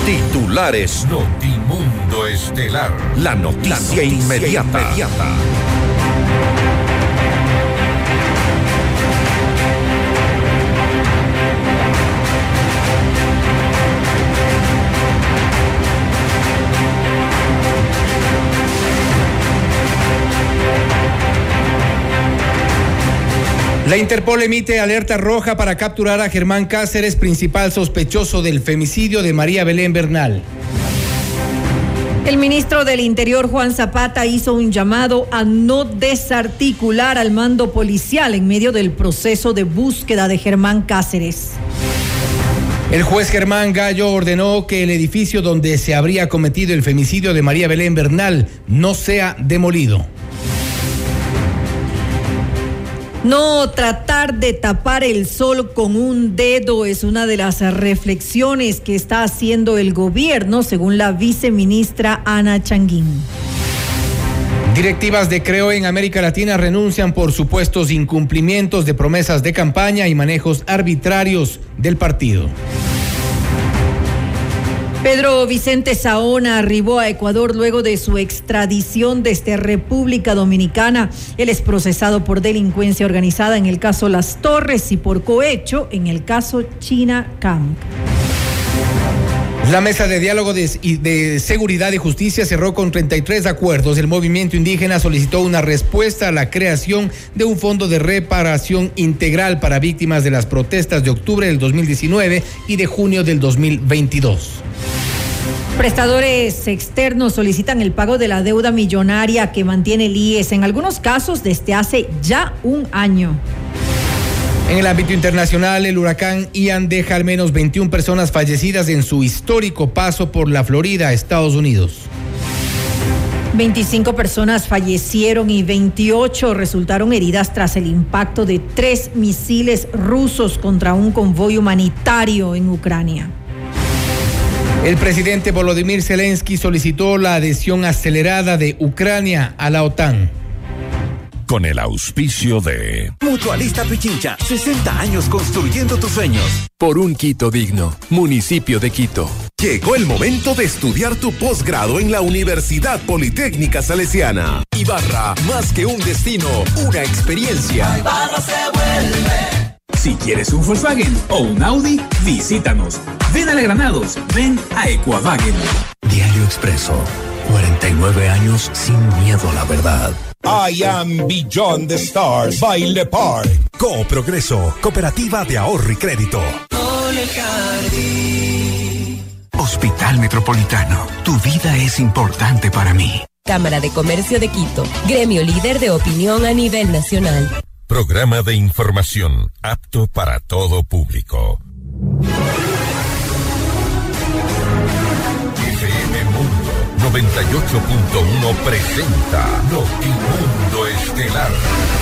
Titulares. Notimundo Estelar. La noticia inmediata. La Interpol emite alerta roja para capturar a Germán Cáceres, principal sospechoso del femicidio de María Belén Bernal. El ministro del Interior, Juan Zapata, hizo un llamado a no desarticular al mando policial en medio del proceso de búsqueda de Germán Cáceres. El juez Germán Gallo ordenó que el edificio donde se habría cometido el femicidio de María Belén Bernal no sea demolido. No tratar de tapar el sol con un dedo es una de las reflexiones que está haciendo el gobierno, según la viceministra Ana Changuín. Directivas de Creo en América Latina renuncian por supuestos incumplimientos de promesas de campaña y manejos arbitrarios del partido. Pedro Vicente Saona arribó a Ecuador luego de su extradición desde República Dominicana. Él es procesado por delincuencia organizada en el caso Las Torres y por cohecho en el caso China Camp. La mesa de diálogo de seguridad y justicia cerró con 33 acuerdos. El movimiento indígena solicitó una respuesta a la creación de un fondo de reparación integral para víctimas de las protestas de octubre del 2019 y de junio del 2022. Prestadores externos solicitan el pago de la deuda millonaria que mantiene el IES, en algunos casos desde hace ya un año. En el ámbito internacional, el huracán Ian deja al menos 21 personas fallecidas en su histórico paso por la Florida, Estados Unidos. 25 personas fallecieron y 28 resultaron heridas tras el impacto de 3 misiles rusos contra un convoy humanitario en Ucrania. El presidente Volodymyr Zelensky solicitó la adhesión acelerada de Ucrania a la OTAN. Con el auspicio de Mutualista Pichincha, 60 años construyendo tus sueños. Por un Quito digno, municipio de Quito. Llegó el momento de estudiar tu posgrado en la Universidad Politécnica Salesiana. Ibarra, más que un destino, una experiencia. Ibarra se vuelve. Si quieres un Volkswagen o un Audi, visítanos. Ven a La Granados, ven a Equavagen. Diario Expreso, 49 años sin miedo a la verdad. I am Beyond the Stars, Baile Park. Coprogreso, Cooperativa de Ahorro y Crédito. Hospital Metropolitano, tu vida es importante para mí. Cámara de Comercio de Quito, gremio líder de opinión a nivel nacional. Programa de información apto para todo público. FM Mundo 98.1 presenta Notimundo Estelar.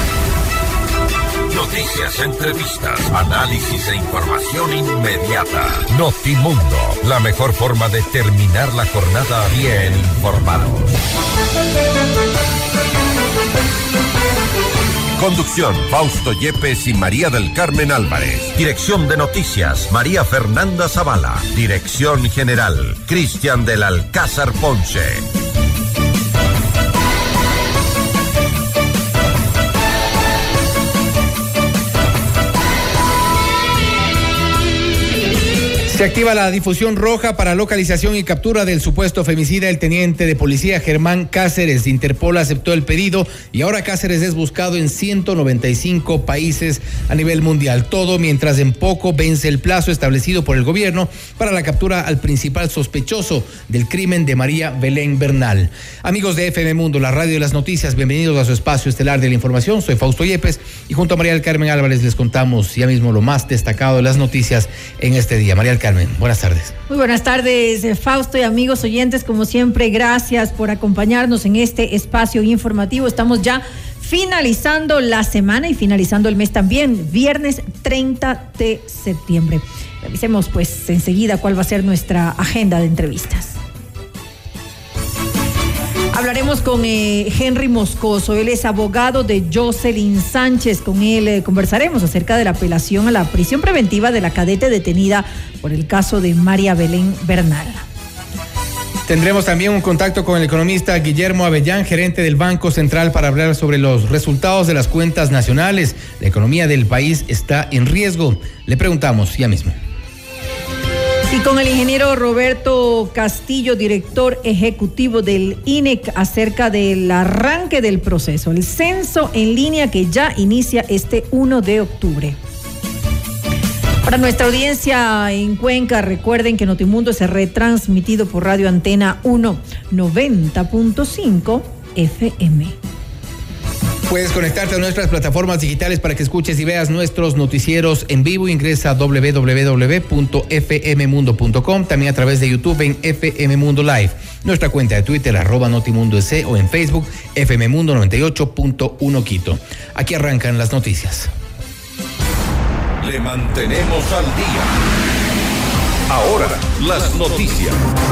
Noticias, entrevistas, análisis e información inmediata. Notimundo, la mejor forma de terminar la jornada bien informados. Conducción, Fausto Yepes y María del Carmen Álvarez. Dirección de Noticias, María Fernanda Zavala. Dirección General, Cristian del Alcázar Ponce. Se activa la difusión roja para localización y captura del supuesto femicida, el teniente de policía Germán Cáceres. Interpol aceptó el pedido y ahora Cáceres es buscado en 195 países a nivel mundial. Todo mientras en poco vence el plazo establecido por el gobierno para la captura al principal sospechoso del crimen de María Belén Bernal. Amigos de FM Mundo, la radio de las noticias, bienvenidos a su espacio estelar de la información. Soy Fausto Yepes y junto a María del Carmen Álvarez les contamos ya mismo lo más destacado de las noticias en este día. María del Carmen, buenas tardes. Muy buenas tardes, Fausto y amigos oyentes. Como siempre, gracias por acompañarnos en este espacio informativo. Estamos ya finalizando la semana y finalizando el mes también, viernes 30 de septiembre. Revisemos pues enseguida cuál va a ser nuestra agenda de entrevistas. Hablaremos con Henry Moscoso, él es abogado de Jocelyn Sánchez. Con él conversaremos acerca de la apelación a la prisión preventiva de la cadete detenida por el caso de María Belén Bernal. Tendremos también un contacto con el economista Guillermo Avellán, gerente del Banco Central, para hablar sobre los resultados de las cuentas nacionales. La economía del país está en riesgo. Le preguntamos ya mismo. Y con el ingeniero Roberto Castillo, director ejecutivo del INEC, acerca del arranque del proceso, el censo en línea que ya inicia este 1 de octubre. Para nuestra audiencia en Cuenca, recuerden que Notimundo es retransmitido por Radio Antena 1, 90.5 FM. Puedes conectarte a nuestras plataformas digitales para que escuches y veas nuestros noticieros en vivo. Ingresa a www.fmmundo.com, también a través de YouTube en FM Mundo Live. Nuestra cuenta de Twitter, @NotimundoEC, o en Facebook, FM Mundo 98.1 Quito. Aquí arrancan las noticias. Le mantenemos al día. Ahora, las noticias.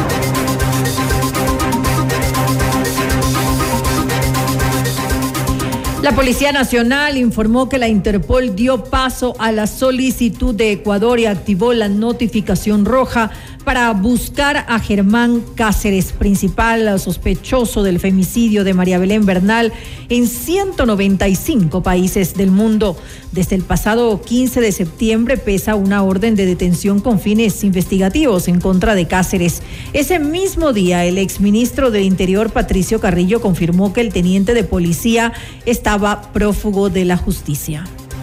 La Policía Nacional informó que la Interpol dio paso a la solicitud de Ecuador y activó la notificación roja para buscar a Germán Cáceres, principal sospechoso del femicidio de María Belén Bernal, en 195 países del mundo. Desde el pasado 15 de septiembre pesa una orden de detención con fines investigativos en contra de Cáceres. Ese mismo día, el exministro del Interior, Patricio Carrillo, confirmó que el teniente de policía estaba prófugo de la justicia.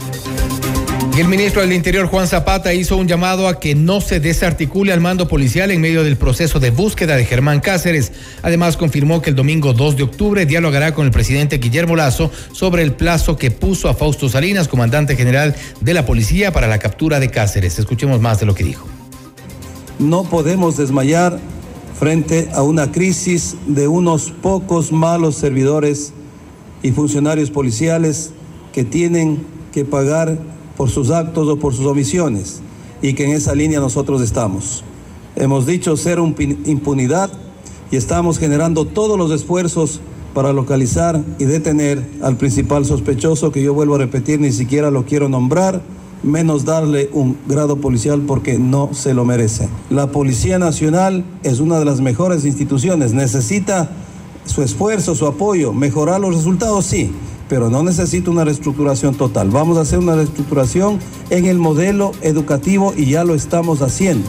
Y el ministro del Interior, Juan Zapata, hizo un llamado a que no se desarticule al mando policial en medio del proceso de búsqueda de Germán Cáceres. Además, confirmó que el domingo 2 de octubre dialogará con el presidente Guillermo Lasso sobre el plazo que puso a Fausto Salinas, comandante general de la policía, para la captura de Cáceres. Escuchemos más de lo que dijo. No podemos desmayar frente a una crisis de unos pocos malos servidores y funcionarios policiales que tienen que pagar por sus actos o por sus omisiones, y que en esa línea nosotros estamos. Hemos dicho cero impunidad y estamos generando todos los esfuerzos para localizar y detener al principal sospechoso, que yo vuelvo a repetir, ni siquiera lo quiero nombrar, menos darle un grado policial porque no se lo merece. La Policía Nacional es una de las mejores instituciones, necesita su esfuerzo, su apoyo, mejorar los resultados, sí, pero no necesita una reestructuración total. Vamos a hacer una reestructuración en el modelo educativo y ya lo estamos haciendo.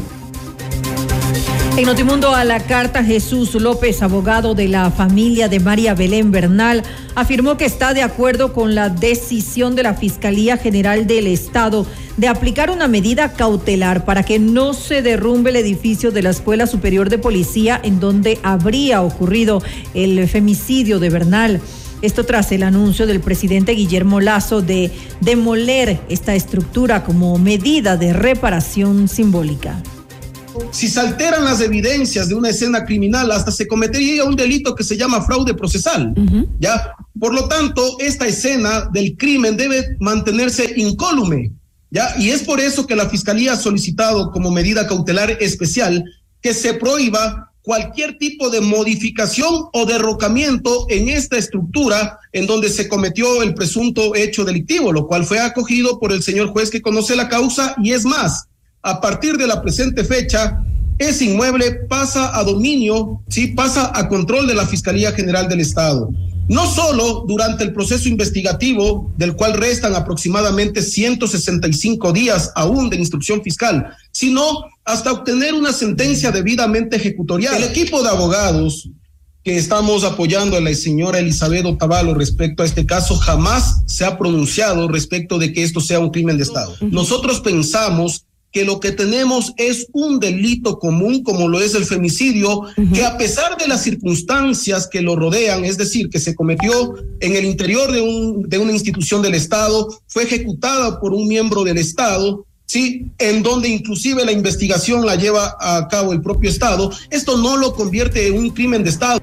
En Notimundo a la carta, Jesús López, abogado de la familia de María Belén Bernal, afirmó que está de acuerdo con la decisión de la Fiscalía General del Estado de aplicar una medida cautelar para que no se derrumbe el edificio de la Escuela Superior de Policía en donde habría ocurrido el femicidio de Bernal. Esto tras el anuncio del presidente Guillermo Lasso de demoler esta estructura como medida de reparación simbólica. Si se alteran las evidencias de una escena criminal, hasta se cometería un delito que se llama fraude procesal, ¿ya? Por lo tanto, esta escena del crimen debe mantenerse incólume, ¿ya? Y es por eso que la Fiscalía ha solicitado como medida cautelar especial que se prohíba cualquier tipo de modificación o derrocamiento en esta estructura en donde se cometió el presunto hecho delictivo, lo cual fue acogido por el señor juez que conoce la causa, y es más, a partir de la presente fecha, ese inmueble pasa a dominio, sí, pasa a control de la Fiscalía General del Estado. No solo durante el proceso investigativo, del cual restan aproximadamente 165 días aún de instrucción fiscal, sino hasta obtener una sentencia debidamente ejecutorial. El equipo de abogados que estamos apoyando a la señora Elizabeth Otavalo respecto a este caso jamás se ha pronunciado respecto de que esto sea un crimen de Estado. Nosotros pensamos que lo que tenemos es un delito común, como lo es el femicidio, que a pesar de las circunstancias que lo rodean, es decir, que se cometió en el interior de una institución del Estado, fue ejecutada por un miembro del Estado, ¿sí? En donde inclusive la investigación la lleva a cabo el propio Estado, esto no lo convierte en un crimen de Estado.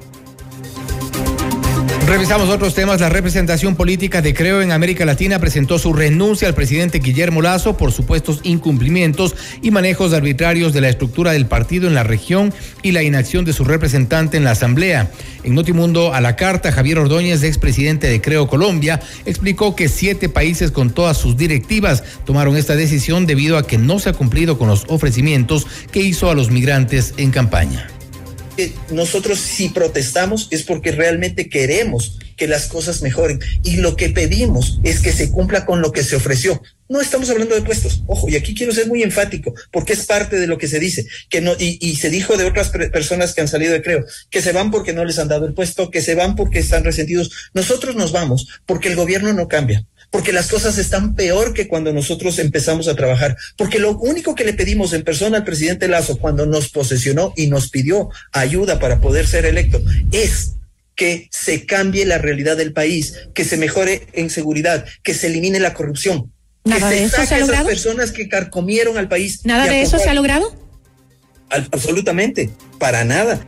Revisamos otros temas. La representación política de Creo en América Latina presentó su renuncia al presidente Guillermo Lasso por supuestos incumplimientos y manejos arbitrarios de la estructura del partido en la región y la inacción de su representante en la Asamblea. En Notimundo a la carta, Javier Ordóñez, expresidente de Creo Colombia, explicó que 7 países con todas sus directivas tomaron esta decisión debido a que no se ha cumplido con los ofrecimientos que hizo a los migrantes en campaña. que nosotros si protestamos es porque realmente queremos que las cosas mejoren y lo que pedimos es que se cumpla con lo que se ofreció. No estamos hablando de puestos, ojo, y aquí quiero ser muy enfático porque es parte de lo que se dice, que no, y se dijo de otras personas que han salido de Creo, que se van porque no les han dado el puesto, que se van porque están resentidos. Nosotros nos vamos porque el gobierno no cambia, porque las cosas están peor que cuando nosotros empezamos a trabajar, porque lo único que le pedimos en persona al presidente Lasso cuando nos posesionó y nos pidió ayuda para poder ser electo es que se cambie la realidad del país, que se mejore en seguridad, que se elimine la corrupción. ¿Nada de eso se ha logrado? Esas personas que carcomieron al país. ¿Nada de eso se ha logrado? Absolutamente, para nada.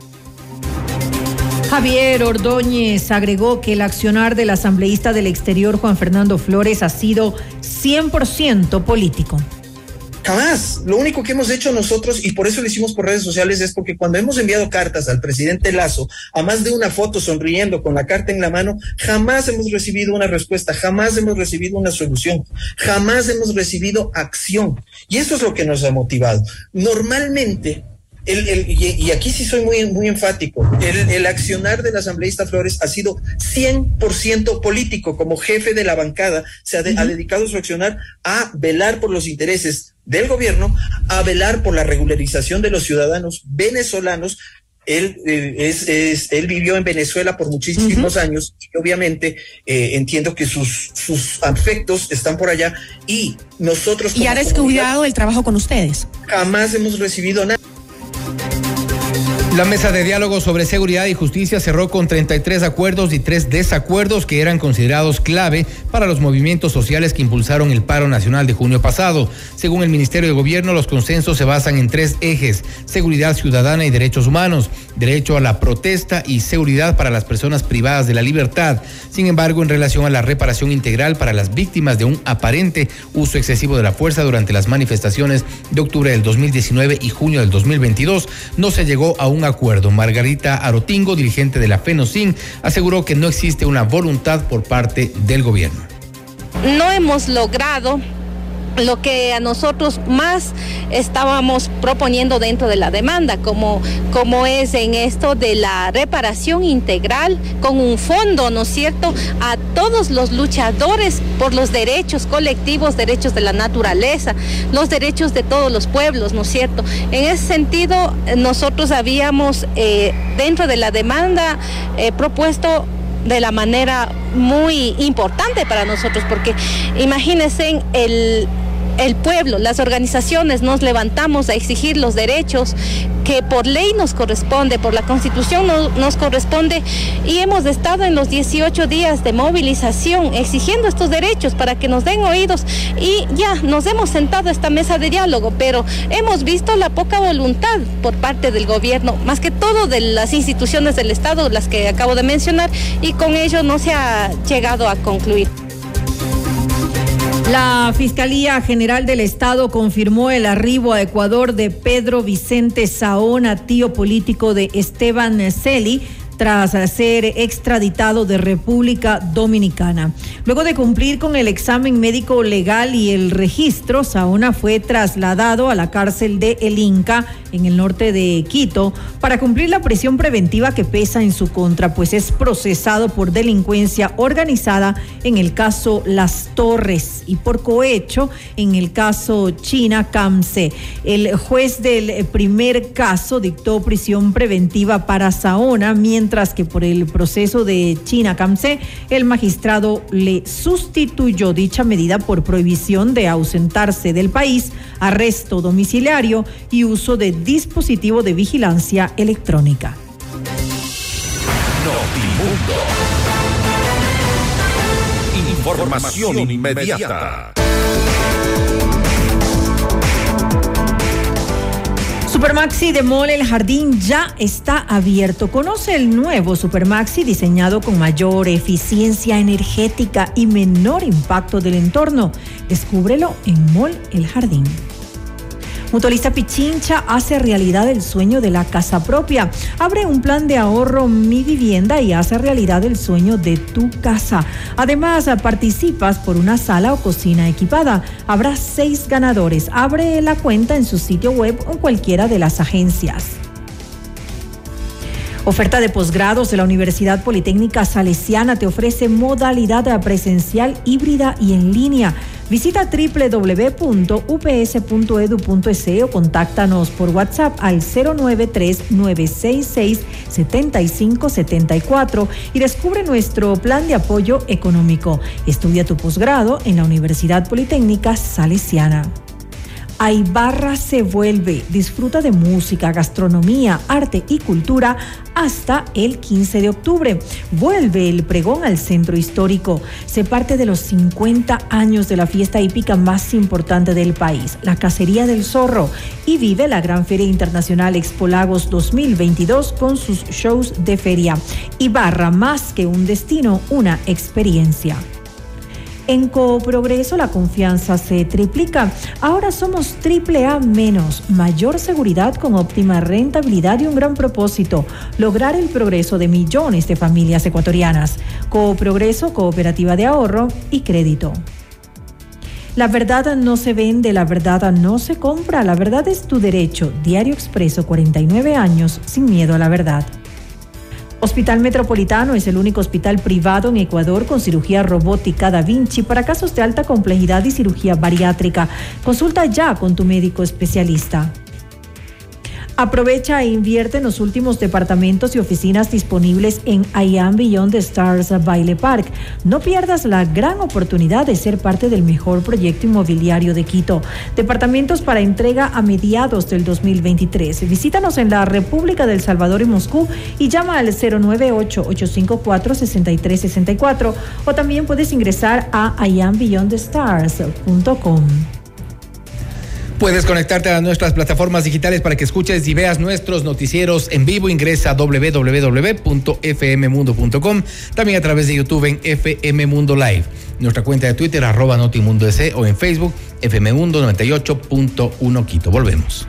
Javier Ordóñez agregó que el accionar del asambleísta del exterior Juan Fernando Flores ha sido 100% político. Jamás. Lo único que hemos hecho nosotros, y por eso lo hicimos por redes sociales, es porque cuando hemos enviado cartas al presidente Lasso, a más de una foto sonriendo con la carta en la mano, jamás hemos recibido una respuesta, jamás hemos recibido una solución, jamás hemos recibido acción. Y eso es lo que nos ha motivado. Normalmente, y aquí sí soy muy enfático, el accionar del asambleísta Flores ha sido 100% político. Como jefe de la bancada se ha dedicado su accionar a velar por los intereses del gobierno, a velar por la regularización de los ciudadanos venezolanos. Él vivió en Venezuela por muchísimos años y obviamente entiendo que sus afectos están por allá y nosotros... ¿Y ha descuidado el trabajo con ustedes? Jamás hemos recibido nada. La mesa de diálogo sobre seguridad y justicia cerró con 33 acuerdos y 3 desacuerdos que eran considerados clave para los movimientos sociales que impulsaron el paro nacional de junio pasado. Según el Ministerio de Gobierno, los consensos se basan en 3 ejes: seguridad ciudadana y derechos humanos, derecho a la protesta y seguridad para las personas privadas de la libertad. Sin embargo, en relación a la reparación integral para las víctimas de un aparente uso excesivo de la fuerza durante las manifestaciones de octubre del 2019 y junio del 2022, no se llegó a un acuerdo. Margarita Arotingo, dirigente de la FENOCIN, aseguró que no existe una voluntad por parte del gobierno. No hemos logrado lo que a nosotros más estábamos proponiendo dentro de la demanda, como es en esto de la reparación integral con un fondo, ¿no es cierto?, a todos los luchadores por los derechos colectivos, derechos de la naturaleza, los derechos de todos los pueblos, ¿no es cierto? En ese sentido, nosotros habíamos dentro de la demanda propuesto de la manera muy importante para nosotros, porque imagínense el pueblo, las organizaciones nos levantamos a exigir los derechos que por ley nos corresponde, por la Constitución nos corresponde, y hemos estado en los 18 días de movilización exigiendo estos derechos para que nos den oídos, y ya nos hemos sentado a esta mesa de diálogo, pero hemos visto la poca voluntad por parte del gobierno, más que todo de las instituciones del Estado, las que acabo de mencionar, y con ello no se ha llegado a concluir. La Fiscalía General del Estado confirmó el arribo a Ecuador de Pedro Vicente Saona, tío político de Esteban Celi, tras ser extraditado de República Dominicana. Luego de cumplir con el examen médico legal y el registro, Saona fue trasladado a la cárcel de El Inca, en el norte de Quito, para cumplir la prisión preventiva que pesa en su contra, pues es procesado por delincuencia organizada en el caso Las Torres y por cohecho en el caso China Camse. El juez del primer caso dictó prisión preventiva para Saona, mientras que por el proceso de China Camse, el magistrado le sustituyó dicha medida por prohibición de ausentarse del país, arresto domiciliario y uso de dispositivo de vigilancia electrónica. Notimundo. Información inmediata. Supermaxi de Mall El Jardín ya está abierto. Conoce el nuevo Supermaxi diseñado con mayor eficiencia energética y menor impacto del entorno. Descúbrelo en Mall El Jardín. Mutualista Pichincha hace realidad el sueño de la casa propia. Abre un plan de ahorro Mi Vivienda y hace realidad el sueño de tu casa. Además, participas por una sala o cocina equipada. Habrá 6 ganadores. Abre la cuenta en su sitio web o cualquiera de las agencias. Oferta de posgrados de la Universidad Politécnica Salesiana te ofrece modalidad presencial, híbrida y en línea. Visita www.ups.edu.es o contáctanos por WhatsApp al 093-966-7574 y descubre nuestro plan de apoyo económico. Estudia tu posgrado en la Universidad Politécnica Salesiana. Ibarra se vuelve. Disfruta de música, gastronomía, arte y cultura hasta el 15 de octubre. Vuelve el pregón al centro histórico. Se parte de los 50 años de la fiesta hípica más importante del país, la Cacería del Zorro, y vive la Gran Feria Internacional Expo Lagos 2022 con sus shows de feria. Ibarra, más que un destino, una experiencia. En Cooprogreso la confianza se triplica. Ahora somos AAA menos, mayor seguridad con óptima rentabilidad y un gran propósito: lograr el progreso de millones de familias ecuatorianas. Cooprogreso, cooperativa de ahorro y crédito. La verdad no se vende, la verdad no se compra, la verdad es tu derecho. Diario Expreso, 49 años sin miedo a la verdad. Hospital Metropolitano es el único hospital privado en Ecuador con cirugía robótica Da Vinci para casos de alta complejidad y cirugía bariátrica. Consulta ya con tu médico especialista. Aprovecha e invierte en los últimos departamentos y oficinas disponibles en I Am Beyond the Stars Baile Park. No pierdas la gran oportunidad de ser parte del mejor proyecto inmobiliario de Quito. Departamentos para entrega a mediados del 2023. Visítanos en la República del Salvador y Moscú y llama al 098-854-6364 o también puedes ingresar a iambeyondthestars.com. Puedes conectarte a nuestras plataformas digitales para que escuches y veas nuestros noticieros en vivo. Ingresa a www.fmmundo.com, también a través de YouTube en FM Mundo Live, nuestra cuenta de Twitter @NotiMundoEC o en Facebook FM Mundo 98.1 Quito. Volvemos.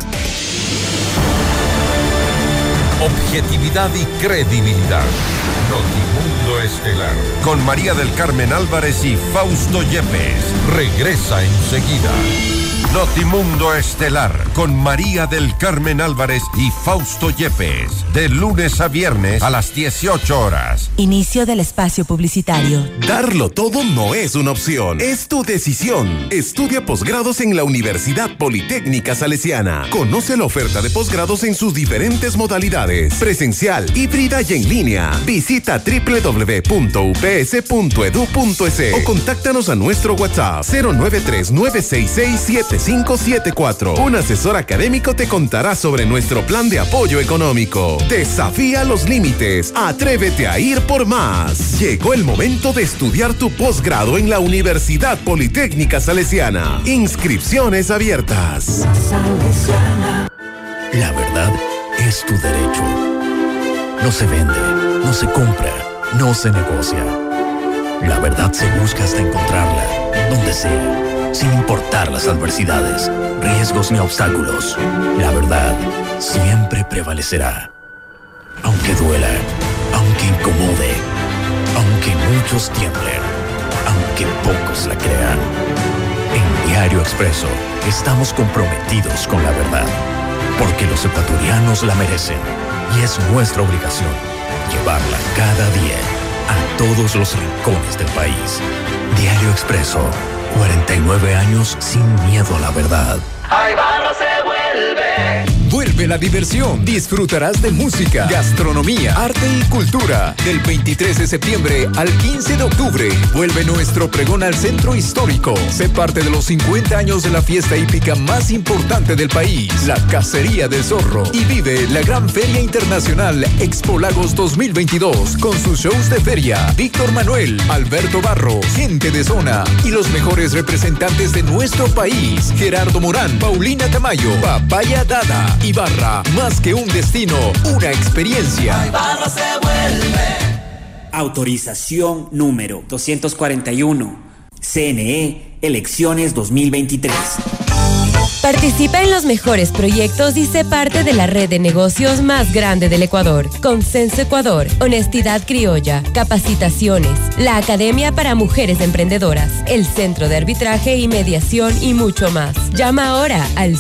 Objetividad y credibilidad. Notimundo Estelar con María del Carmen Álvarez y Fausto Yepes. Regresa enseguida. Notimundo Estelar con María del Carmen Álvarez y Fausto Yepes, de lunes a viernes a las 18 horas. Inicio del espacio publicitario. Darlo todo no es una opción, es tu decisión. Estudia posgrados en la Universidad Politécnica Salesiana. Conoce la oferta de posgrados en sus diferentes modalidades: presencial, híbrida y en línea. Visita www.ups.edu.es o contáctanos a nuestro WhatsApp 093-966-7574. Un asesor académico te contará sobre nuestro plan de apoyo económico. Desafía los límites. Atrévete a ir por más. Llegó el momento de estudiar tu posgrado en la Universidad Politécnica Salesiana. Inscripciones abiertas. La verdad es tu derecho. No se vende, no se compra, no se negocia. La verdad se busca hasta encontrarla, donde sea, sin importar las adversidades, riesgos ni obstáculos. La verdad siempre prevalecerá. Aunque duela, aunque incomode, aunque muchos tiemblen, aunque pocos la crean. En Diario Expreso estamos comprometidos con la verdad, porque los ecuatorianos la merecen y es nuestra obligación llevarla cada día a todos los rincones del país. Diario Expreso, 49 años sin miedo a la verdad. Ibarra se vuelve. Vuelve la diversión. Disfrutarás de música, gastronomía, arte y cultura. Del 23 de septiembre al 15 de octubre, vuelve nuestro pregón al centro histórico. Sé parte de los 50 años de la fiesta hípica más importante del país, la Cacería del Zorro. Y vive la Gran Feria Internacional Expo Lagos 2022 con sus shows de feria. Víctor Manuel, Alberto Barros, gente de zona y los mejores representantes de nuestro país: Gerardo Morán, Paulina Tamayo, Papaya Dada. Ibarra, más que un destino, una experiencia. Ibarra se vuelve. Autorización número 241. CNE, elecciones 2023. Participa en los mejores proyectos y sé parte de la red de negocios más grande del Ecuador. Consenso Ecuador, Honestidad Criolla, Capacitaciones, la Academia para Mujeres Emprendedoras, el Centro de Arbitraje y Mediación y mucho más. Llama ahora al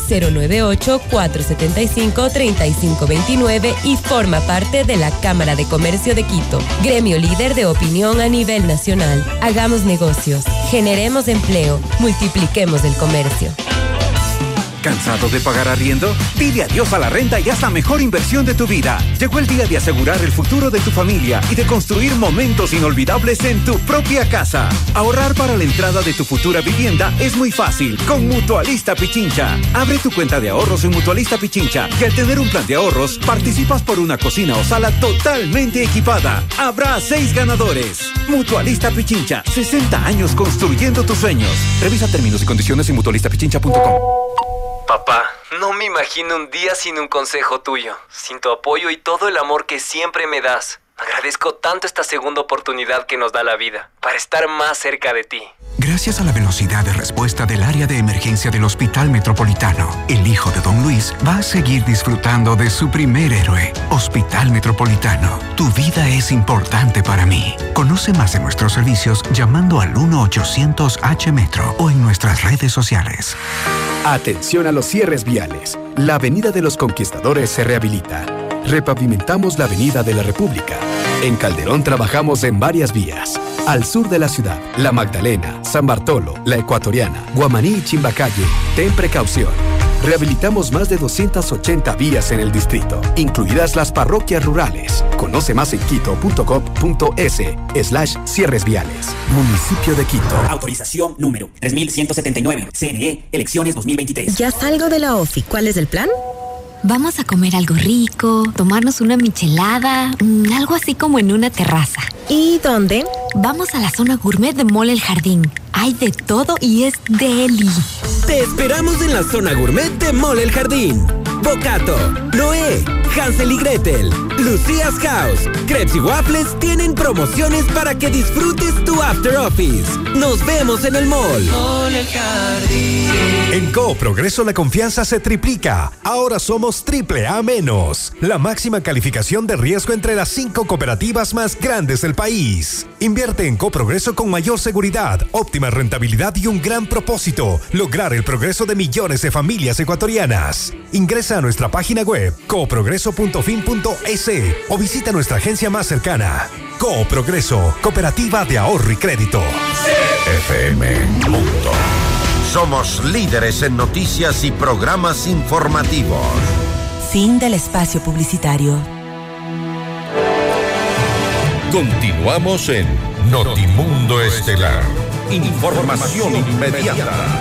098-475-3529 y forma parte de la Cámara de Comercio de Quito, gremio líder de opinión a nivel nacional. Hagamos negocios, generemos empleo, multipliquemos el comercio. ¿Cansado de pagar arriendo? Dile adiós a la renta y haz la mejor inversión de tu vida. Llegó el día de asegurar el futuro de tu familia y de construir momentos inolvidables en tu propia casa. Ahorrar para la entrada de tu futura vivienda es muy fácil con Mutualista Pichincha. Abre tu cuenta de ahorros en Mutualista Pichincha y al tener un plan de ahorros, participas por una cocina o sala totalmente equipada. Habrá 6 ganadores. Mutualista Pichincha, 60 años construyendo tus sueños. Revisa términos y condiciones en mutualistapichincha.com. Papá, no me imagino un día sin un consejo tuyo, sin tu apoyo y todo el amor que siempre me das. Agradezco tanto esta segunda oportunidad que nos da la vida, para estar más cerca de ti. Gracias a la velocidad de respuesta del área de emergencia del Hospital Metropolitano, el hijo de Don Luis va a seguir disfrutando de su primer héroe. Hospital Metropolitano, tu vida es importante para mí. Conoce más de nuestros servicios llamando al 1-800-H-METRO o en nuestras redes sociales. Atención a los cierres viales. La Avenida de los Conquistadores se rehabilita. Repavimentamos la Avenida de la República. En Calderón trabajamos en varias vías. Al sur de la ciudad, La Magdalena, San Bartolo, La Ecuatoriana, Guamaní y Chimbacalle. Ten precaución. Rehabilitamos más de 280 vías en el distrito, incluidas las parroquias rurales. Conoce más en quito.gov.es/cierres viales. Municipio de Quito. Autorización número 3179. CNE, elecciones 2023. Ya salgo de la OFI. ¿Cuál es el plan? Vamos a comer algo rico, tomarnos una michelada, algo así como en una terraza. ¿Y dónde? Vamos a la zona gourmet de Mall El Jardín. Hay de todo y es deli. Te esperamos en la zona gourmet de Mall El Jardín. Bocato, Noé, Hansel y Gretel, Lucía's House, Crepes y Waffles tienen promociones para que disfrutes tu after office. Nos vemos en el mall. Mall El Jardín. En Coprogreso la confianza se triplica. Ahora somos AAA-. La máxima calificación de riesgo entre las 5 cooperativas más grandes del país. Invierte en Coprogreso con mayor seguridad, óptima rentabilidad y un gran propósito: lograr el progreso de millones de familias ecuatorianas. Ingresa a nuestra página web coprogreso.fin.es o visita nuestra agencia más cercana. Coprogreso, Cooperativa de Ahorro y Crédito. FM Mundo. Somos líderes en noticias y programas informativos. Fin del espacio publicitario. Continuamos en Notimundo Estelar. Información inmediata.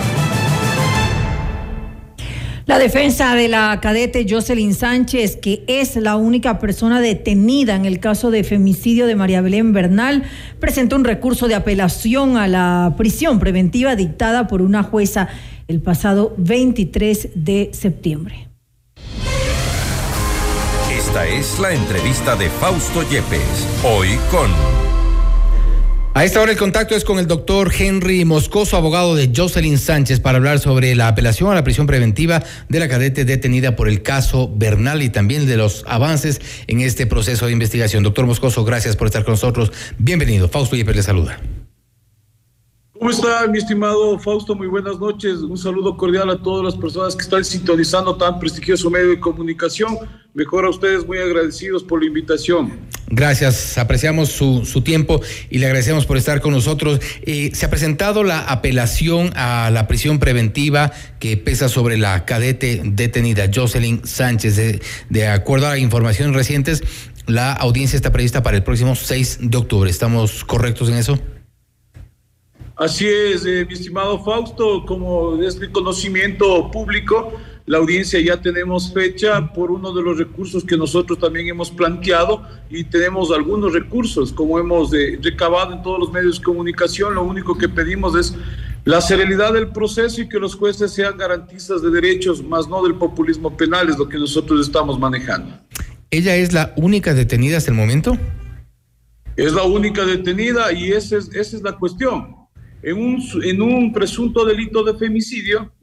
La defensa de la cadete Jocelyn Sánchez, que es la única persona detenida en el caso de femicidio de María Belén Bernal, presentó un recurso de apelación a la prisión preventiva dictada por una jueza el pasado 23 de septiembre. Esta es la entrevista de Fausto Yepes, hoy con... A esta hora el contacto es con el doctor Henry Moscoso, abogado de Jocelyn Sánchez, para hablar sobre la apelación a la prisión preventiva de la cadete detenida por el caso Bernal y también de los avances en este proceso de investigación. Doctor Moscoso, gracias por estar con nosotros. Bienvenido. Fausto Yepes le saluda. ¿Cómo está, mi estimado Fausto? Muy buenas noches. Un saludo cordial a todas las personas que están sintonizando tan prestigioso medio de comunicación. Mejor a ustedes, muy agradecidos por la invitación. Gracias, apreciamos su tiempo y le agradecemos por estar con nosotros. Se ha presentado la apelación a la prisión preventiva que pesa sobre la cadete detenida Jocelyn Sánchez. De acuerdo a las informaciones recientes, la audiencia está prevista para el próximo 6 de octubre. ¿Estamos correctos en eso? Así es, mi estimado Fausto, como es de conocimiento público, la audiencia ya tenemos fecha por uno de los recursos que nosotros también hemos planteado y tenemos algunos recursos, como hemos recabado en todos los medios de comunicación. Lo único que pedimos es la serenidad del proceso y que los jueces sean garantistas de derechos, más no del populismo penal, es lo que nosotros estamos manejando. ¿Ella es la única detenida hasta el momento? Es la única detenida y esa es la cuestión. En un presunto delito de femicidio,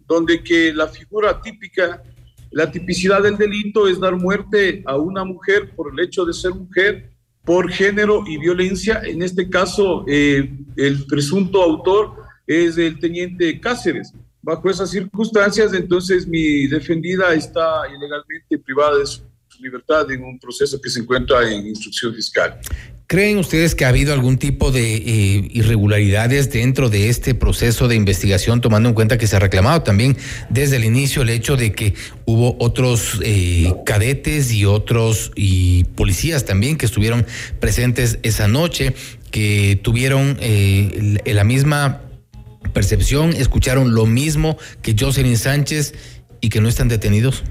donde que la figura típica, la tipicidad del delito es dar muerte a una mujer por el hecho de ser mujer, por género y violencia. En este caso, el presunto autor es el teniente Cáceres. Bajo esas circunstancias, entonces mi defendida está ilegalmente privada de su libertad en un proceso que se encuentra en instrucción fiscal. ¿Creen ustedes que ha habido algún tipo de irregularidades dentro de este proceso de investigación, tomando en cuenta que se ha reclamado también desde el inicio el hecho de que hubo otros cadetes y policías también que estuvieron presentes esa noche, que tuvieron la misma percepción, escucharon lo mismo que Jocelyn Sánchez y que no están detenidos?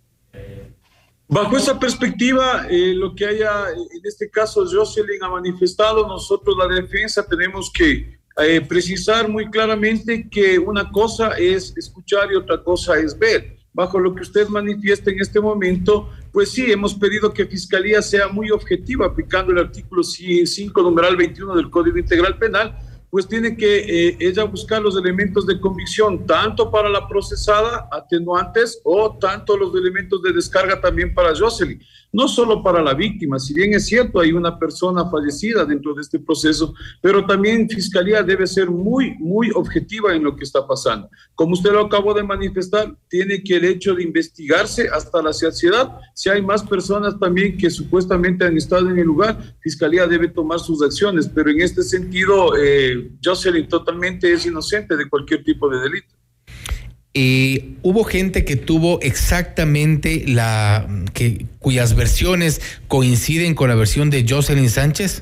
Bajo esa perspectiva, lo que haya, en este caso Jocelyn ha manifestado, nosotros la defensa tenemos que precisar muy claramente que una cosa es escuchar y otra cosa es ver. Bajo lo que usted manifiesta en este momento, pues sí, hemos pedido que Fiscalía sea muy objetiva aplicando el artículo 5, numeral 21 del Código Integral Penal, pues tiene que ella buscar los elementos de convicción, tanto para la procesada, atenuantes, o tanto los elementos de descarga también para Jocelyn, no solo para la víctima. Si bien es cierto, hay una persona fallecida dentro de este proceso, pero también Fiscalía debe ser muy, muy objetiva en lo que está pasando. Como usted lo acabó de manifestar, tiene que el hecho de investigarse hasta la saciedad. Si hay más personas también que supuestamente han estado en el lugar, Fiscalía debe tomar sus acciones, pero en este sentido, Jocelyn totalmente es inocente de cualquier tipo de delito. ¿Hubo gente que tuvo exactamente cuyas versiones coinciden con la versión de Jocelyn Sánchez?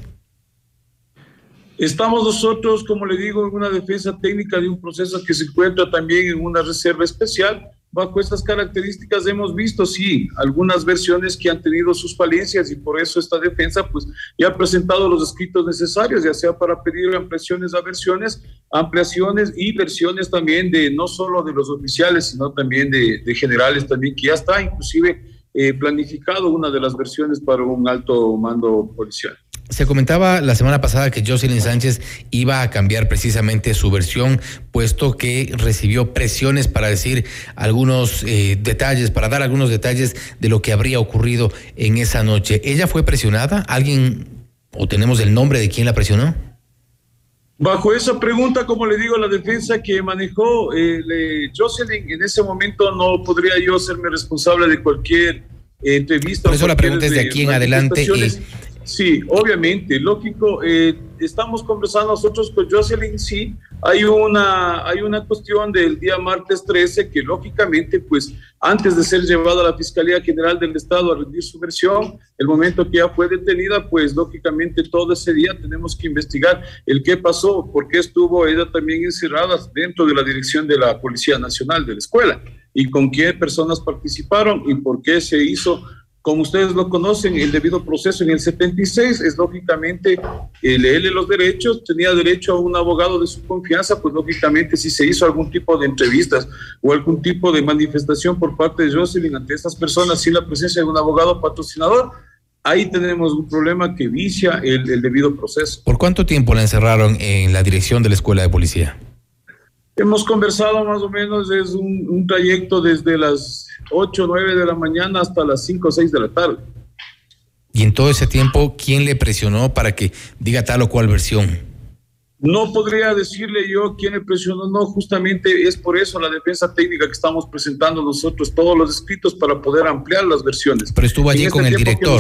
Estamos nosotros, como le digo, en una defensa técnica de un proceso que se encuentra también en una reserva especial. Bajo estas características hemos visto, sí, algunas versiones que han tenido sus falencias, y por eso esta defensa pues ya ha presentado los escritos necesarios, ya sea para pedir ampliaciones a versiones, ampliaciones y versiones también de no solo de los oficiales, sino también de generales también, que ya está inclusive planificado una de las versiones para un alto mando policial. Se comentaba la semana pasada que Jocelyn Sánchez iba a cambiar precisamente su versión, puesto que recibió presiones para decir algunos detalles, para dar algunos detalles de lo que habría ocurrido en esa noche. ¿Ella fue presionada? ¿Alguien, o tenemos el nombre de quién la presionó? Bajo esa pregunta, como le digo, la defensa que manejó Jocelyn, en ese momento no podría yo hacerme responsable de cualquier entrevista. Por eso la pregunta es de aquí en adelante. Sí, obviamente, lógico, estamos conversando nosotros con Jocelyn, sí, hay una cuestión del día martes 13 que lógicamente, pues, antes de ser llevada a la Fiscalía General del Estado a rendir su versión, el momento que ya fue detenida, pues, lógicamente, todo ese día tenemos que investigar el qué pasó, por qué estuvo ella también encerrada dentro de la dirección de la Policía Nacional de la escuela, y con qué personas participaron y por qué se hizo. Como ustedes lo conocen, el debido proceso en el 76 es lógicamente leerle los derechos, tenía derecho a un abogado de su confianza, pues lógicamente si se hizo algún tipo de entrevistas o algún tipo de manifestación por parte de Jocelyn ante estas personas sin la presencia de un abogado patrocinador, ahí tenemos un problema que vicia el debido proceso. ¿Por cuánto tiempo la encerraron en la dirección de la escuela de policía? Hemos conversado más o menos, es un trayecto desde las 8 o 9 de la mañana hasta las 5 o 6 de la tarde. Y en todo ese tiempo, ¿quién le presionó para que diga tal o cual versión? No podría decirle yo quién le presionó, no, justamente es por eso la defensa técnica que estamos presentando nosotros, todos los escritos para poder ampliar las versiones. Pero estuvo allí con el director.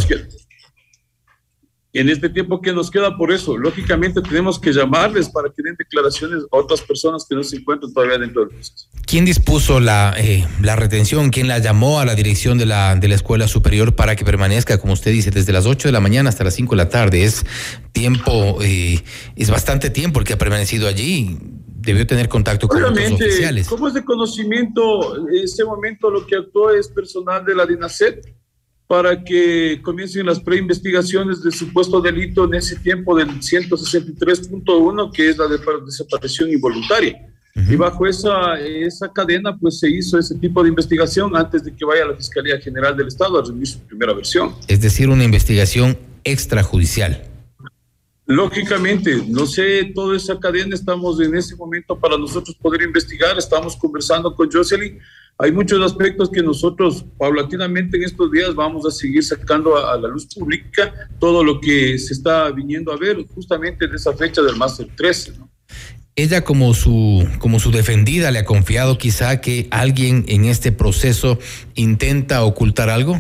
En este tiempo que nos queda, por eso, lógicamente tenemos que llamarles para que den declaraciones a otras personas que no se encuentran todavía dentro del proceso. ¿Quién dispuso la retención? ¿Quién la llamó a la dirección de la escuela superior para que permanezca, como usted dice, desde las 8 de la mañana hasta las 5 de la tarde? Es tiempo, es bastante tiempo el que ha permanecido allí. Debió tener contacto con otros oficiales. Como es de conocimiento, en este momento lo que actuó es personal de la DINASET, para que comiencen las preinvestigaciones del supuesto delito en ese tiempo del 163.1, que es la de desaparición involuntaria. Uh-huh. Y bajo esa cadena, pues se hizo ese tipo de investigación antes de que vaya a la Fiscalía General del Estado a rendir su primera versión. Es decir, una investigación extrajudicial. Lógicamente, no sé, toda esa cadena estamos en ese momento para nosotros poder investigar, estamos conversando con Jocelyn. Hay muchos aspectos que nosotros paulatinamente en estos días vamos a seguir sacando a la luz pública, todo lo que se está viniendo a ver justamente de esa fecha del Máster 13, ¿no? Ella como su defendida le ha confiado quizá que alguien en este proceso intenta ocultar algo.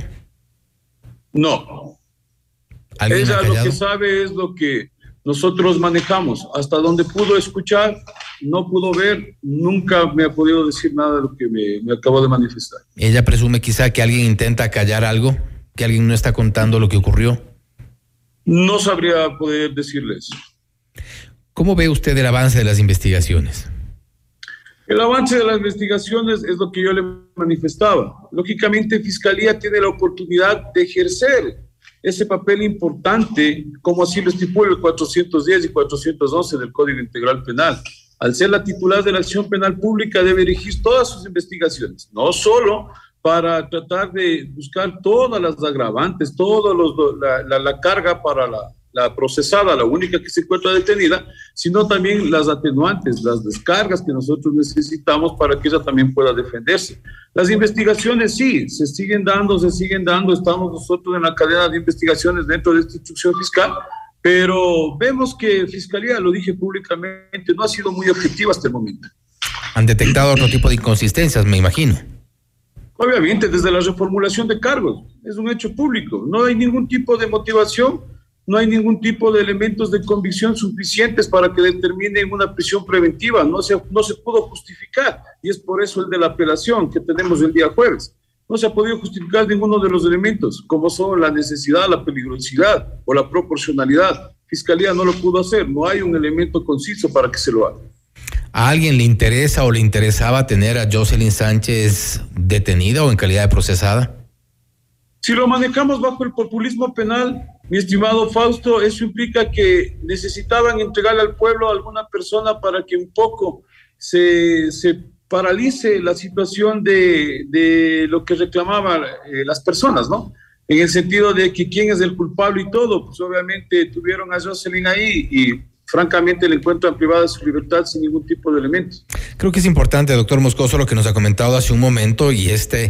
No. Ella lo que sabe es lo que nosotros manejamos. Hasta donde pudo escuchar, no pudo ver, nunca me ha podido decir nada de lo que me acabo de manifestar. Ella presume quizá que alguien intenta callar algo, que alguien no está contando lo que ocurrió. No sabría poder decirle eso. ¿Cómo ve usted el avance de las investigaciones? El avance de las investigaciones es lo que yo le manifestaba. Lógicamente, Fiscalía tiene la oportunidad de ejercer ese papel importante, como así lo estipula el 410 y 411 del Código Integral Penal. Al ser la titular de la acción penal pública, debe dirigir todas sus investigaciones, no solo para tratar de buscar todas las agravantes, toda la carga para la procesada, la única que se encuentra detenida, sino también las atenuantes, las descargas que nosotros necesitamos para que ella también pueda defenderse. Las investigaciones sí, se siguen dando, estamos nosotros en la cadena de investigaciones dentro de esta instrucción fiscal, pero vemos que Fiscalía, lo dije públicamente, no ha sido muy objetiva hasta el momento. ¿Han detectado otro tipo de inconsistencias, me imagino? Obviamente, desde la reformulación de cargos, es un hecho público, no hay ningún tipo de motivación, no hay ningún tipo de elementos de convicción suficientes para que determinen una prisión preventiva, no se pudo justificar, y es por eso el de la apelación que tenemos el día jueves. No se ha podido justificar ninguno de los elementos, como son la necesidad, la peligrosidad o la proporcionalidad. Fiscalía no lo pudo hacer, no hay un elemento conciso para que se lo haga. ¿A alguien le interesa o le interesaba tener a Jocelyn Sánchez detenida o en calidad de procesada? Si lo manejamos bajo el populismo penal, mi estimado Fausto, eso implica que necesitaban entregarle al pueblo a alguna persona para que un poco se paralice la situación de lo que reclamaban las personas, ¿no? En el sentido de que quién es el culpable y todo, pues obviamente tuvieron a Jocelyn ahí y francamente le encuentran privada de su libertad sin ningún tipo de elementos. Creo que es importante, doctor Moscoso, lo que nos ha comentado hace un momento y este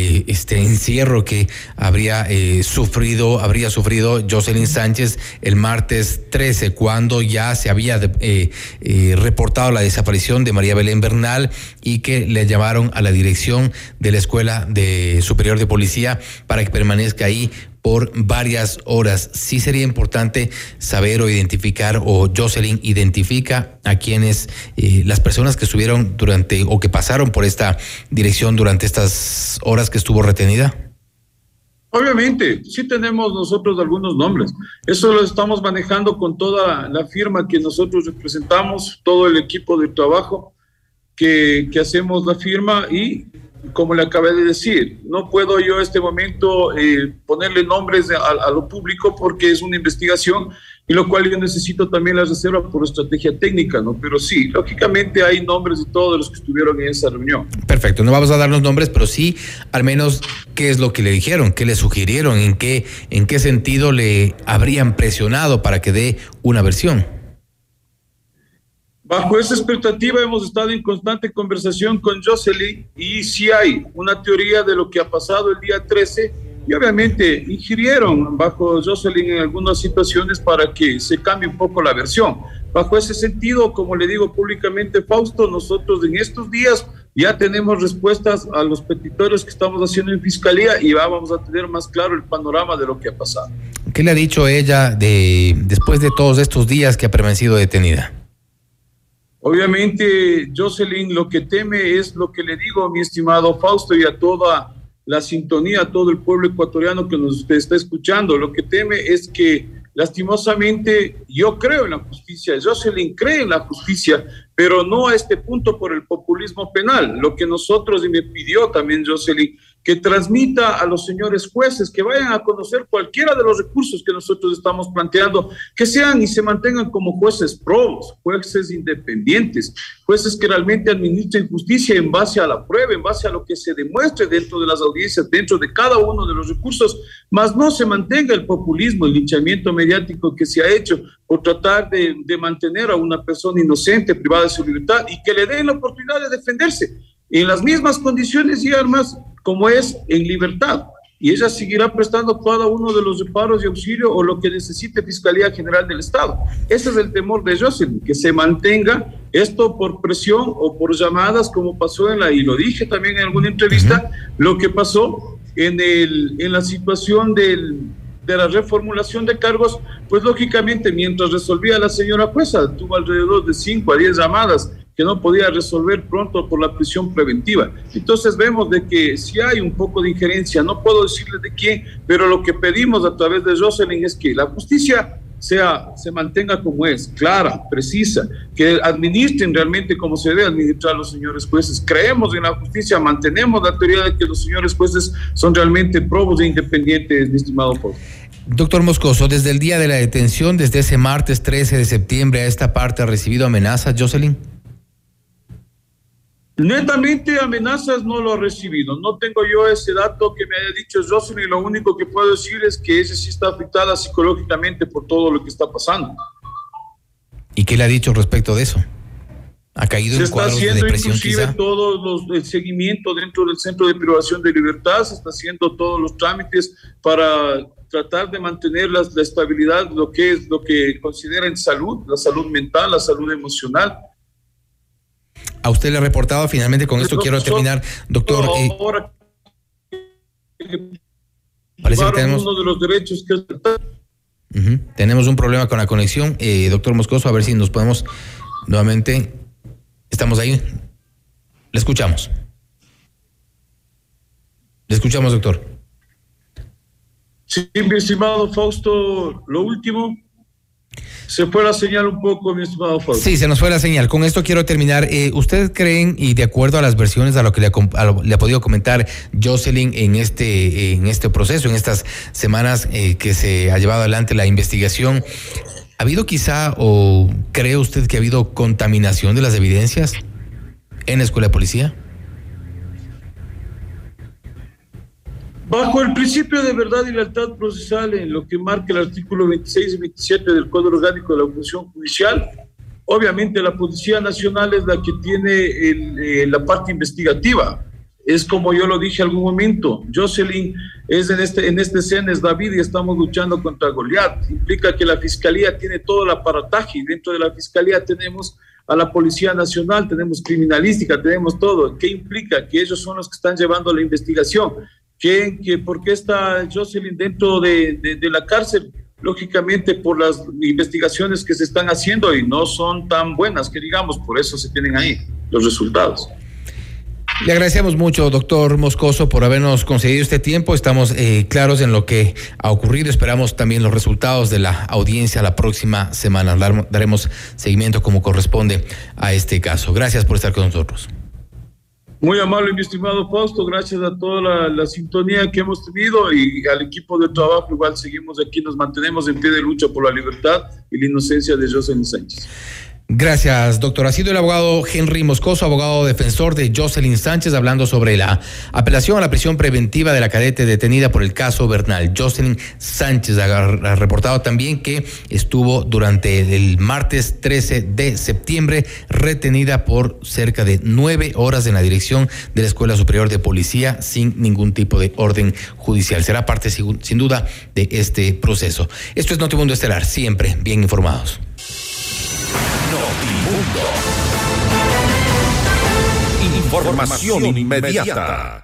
encierro que habría sufrido Jocelyn Sánchez el martes 13, cuando ya se había reportado la desaparición de María Belén Bernal y que le llamaron a la dirección de la Escuela Superior de Policía para que permanezca ahí por varias horas. Sí sería importante saber o identificar, o Jocelyn identifica a quienes, las personas que estuvieron o que pasaron por esta dirección durante estas horas que estuvo retenida. Obviamente, sí tenemos nosotros algunos nombres. Eso lo estamos manejando con toda la firma que nosotros representamos, todo el equipo de trabajo que hacemos la firma y, como le acabé de decir, no puedo yo en este momento ponerle nombres a lo público porque es una investigación y lo cual yo necesito también la reserva por estrategia técnica, ¿no? Pero sí, lógicamente hay nombres de todos los que estuvieron en esa reunión. Perfecto, no vamos a dar los nombres, pero sí, al menos, ¿qué es lo que le dijeron? ¿Qué le sugirieron? ¿En qué sentido le habrían presionado para que dé una versión? Bajo esa expectativa hemos estado en constante conversación con Jocelyn y sí hay una teoría de lo que ha pasado el día 13 y obviamente ingirieron bajo Jocelyn en algunas situaciones para que se cambie un poco la versión. Bajo ese sentido, como le digo públicamente, Fausto, nosotros en estos días ya tenemos respuestas a los petitorios que estamos haciendo en Fiscalía y vamos a tener más claro el panorama de lo que ha pasado. ¿Qué le ha dicho ella después de todos estos días que ha permanecido detenida? Obviamente, Jocelyn lo que teme es lo que le digo, mi estimado Fausto, y a toda la sintonía, a todo el pueblo ecuatoriano que nos está escuchando. Lo que teme es que, lastimosamente, yo creo en la justicia, Jocelyn cree en la justicia, pero no a este punto por el populismo penal. Lo que nosotros, y me pidió también Jocelyn, que transmita a los señores jueces que vayan a conocer cualquiera de los recursos que nosotros estamos planteando, que sean y se mantengan como jueces probos, jueces independientes, jueces que realmente administren justicia en base a la prueba, en base a lo que se demuestre dentro de las audiencias, dentro de cada uno de los recursos, más no se mantenga el populismo, el linchamiento mediático que se ha hecho por tratar de mantener a una persona inocente privada de su libertad y que le den la oportunidad de defenderse en las mismas condiciones y armas como es en libertad. Y ella seguirá prestando cada uno de los reparos y auxilio o lo que necesite Fiscalía General del Estado. Ese es el temor de Jocelyn, que se mantenga esto por presión o por llamadas, como pasó y lo dije también en alguna entrevista, lo que pasó en la situación de la reformulación de cargos, pues lógicamente mientras resolvía la señora jueza, tuvo alrededor de 5 a 10 llamadas que no podía resolver pronto por la prisión preventiva. Entonces vemos de que si hay un poco de injerencia, no puedo decirles de quién, pero lo que pedimos a través de Jocelyn es que la justicia se mantenga como es, clara, precisa, que administren realmente como se debe administrar a los señores jueces. Creemos en la justicia, mantenemos la teoría de que los señores jueces son realmente probos e independientes, mi estimado Fausto. Doctor Moscoso, desde el día de la detención, desde ese martes 13 de septiembre a esta parte, ¿ha recibido amenazas, Jocelyn? Netamente amenazas no lo ha recibido. No tengo yo ese dato que me haya dicho Jocelyn. Lo único que puedo decir es que ella sí está afectada psicológicamente por todo lo que está pasando. ¿Y qué le ha dicho respecto de eso? ¿Ha caído en cuadros de depresión quizá? Se está haciendo todo el seguimiento dentro del Centro de Privación de Libertad, se está haciendo todos los trámites para tratar de mantener la estabilidad, lo que consideran salud, la salud mental, la salud emocional. A usted le ha reportado, finalmente con esto quiero terminar, doctor. Parece que tenemos uno de los derechos que tenemos un problema con la conexión, doctor Moscoso, a ver si nos podemos nuevamente. ¿Estamos ahí? Le escuchamos. Le escuchamos, doctor. Sí, mi estimado Fausto, lo último. Se fue la señal un poco, mi estimado Fausto. Sí, se nos fue la señal. Con esto quiero terminar. ¿Ustedes creen, y de acuerdo a las versiones a lo que le ha podido comentar Jocelyn en este proceso, en estas semanas que se ha llevado adelante la investigación, ¿ha habido quizá o cree usted que ha habido contaminación de las evidencias en la escuela de policía? Bajo el principio de verdad y lealtad procesal, en lo que marca el artículo 26 y 27 del Código Orgánico de la Función Judicial, obviamente la Policía Nacional es la que tiene la parte investigativa. Es como yo lo dije en algún momento, Jocelyn es en este escena es David y estamos luchando contra Goliat. Implica que la Fiscalía tiene todo el aparataje y dentro de la Fiscalía tenemos a la Policía Nacional, tenemos criminalística, tenemos todo. ¿Qué implica? Que ellos son los que están llevando la investigación. ¿Por qué está Jocelyn dentro de la cárcel? Lógicamente por las investigaciones que se están haciendo y no son tan buenas que digamos, por eso se tienen ahí los resultados. Le agradecemos mucho, doctor Moscoso, por habernos concedido este tiempo. Estamos claros en lo que ha ocurrido. Esperamos también los resultados de la audiencia la próxima semana. Daremos seguimiento como corresponde a este caso. Gracias por estar con nosotros. Muy amable, mi estimado Fausto, gracias a toda la sintonía que hemos tenido y al equipo de trabajo. Igual seguimos aquí, nos mantenemos en pie de lucha por la libertad y la inocencia de Jocelyn Sánchez. Gracias, doctor. Ha sido el abogado Henry Moscoso, abogado defensor de Jocelyn Sánchez, hablando sobre la apelación a la prisión preventiva de la cadete detenida por el caso Bernal. Jocelyn Sánchez ha reportado también que estuvo durante el martes 13 de septiembre retenida por cerca de 9 horas en la dirección de la Escuela Superior de Policía sin ningún tipo de orden judicial. Será parte sin duda de este proceso. Esto es Notimundo Estelar, siempre bien informados. Información inmediata.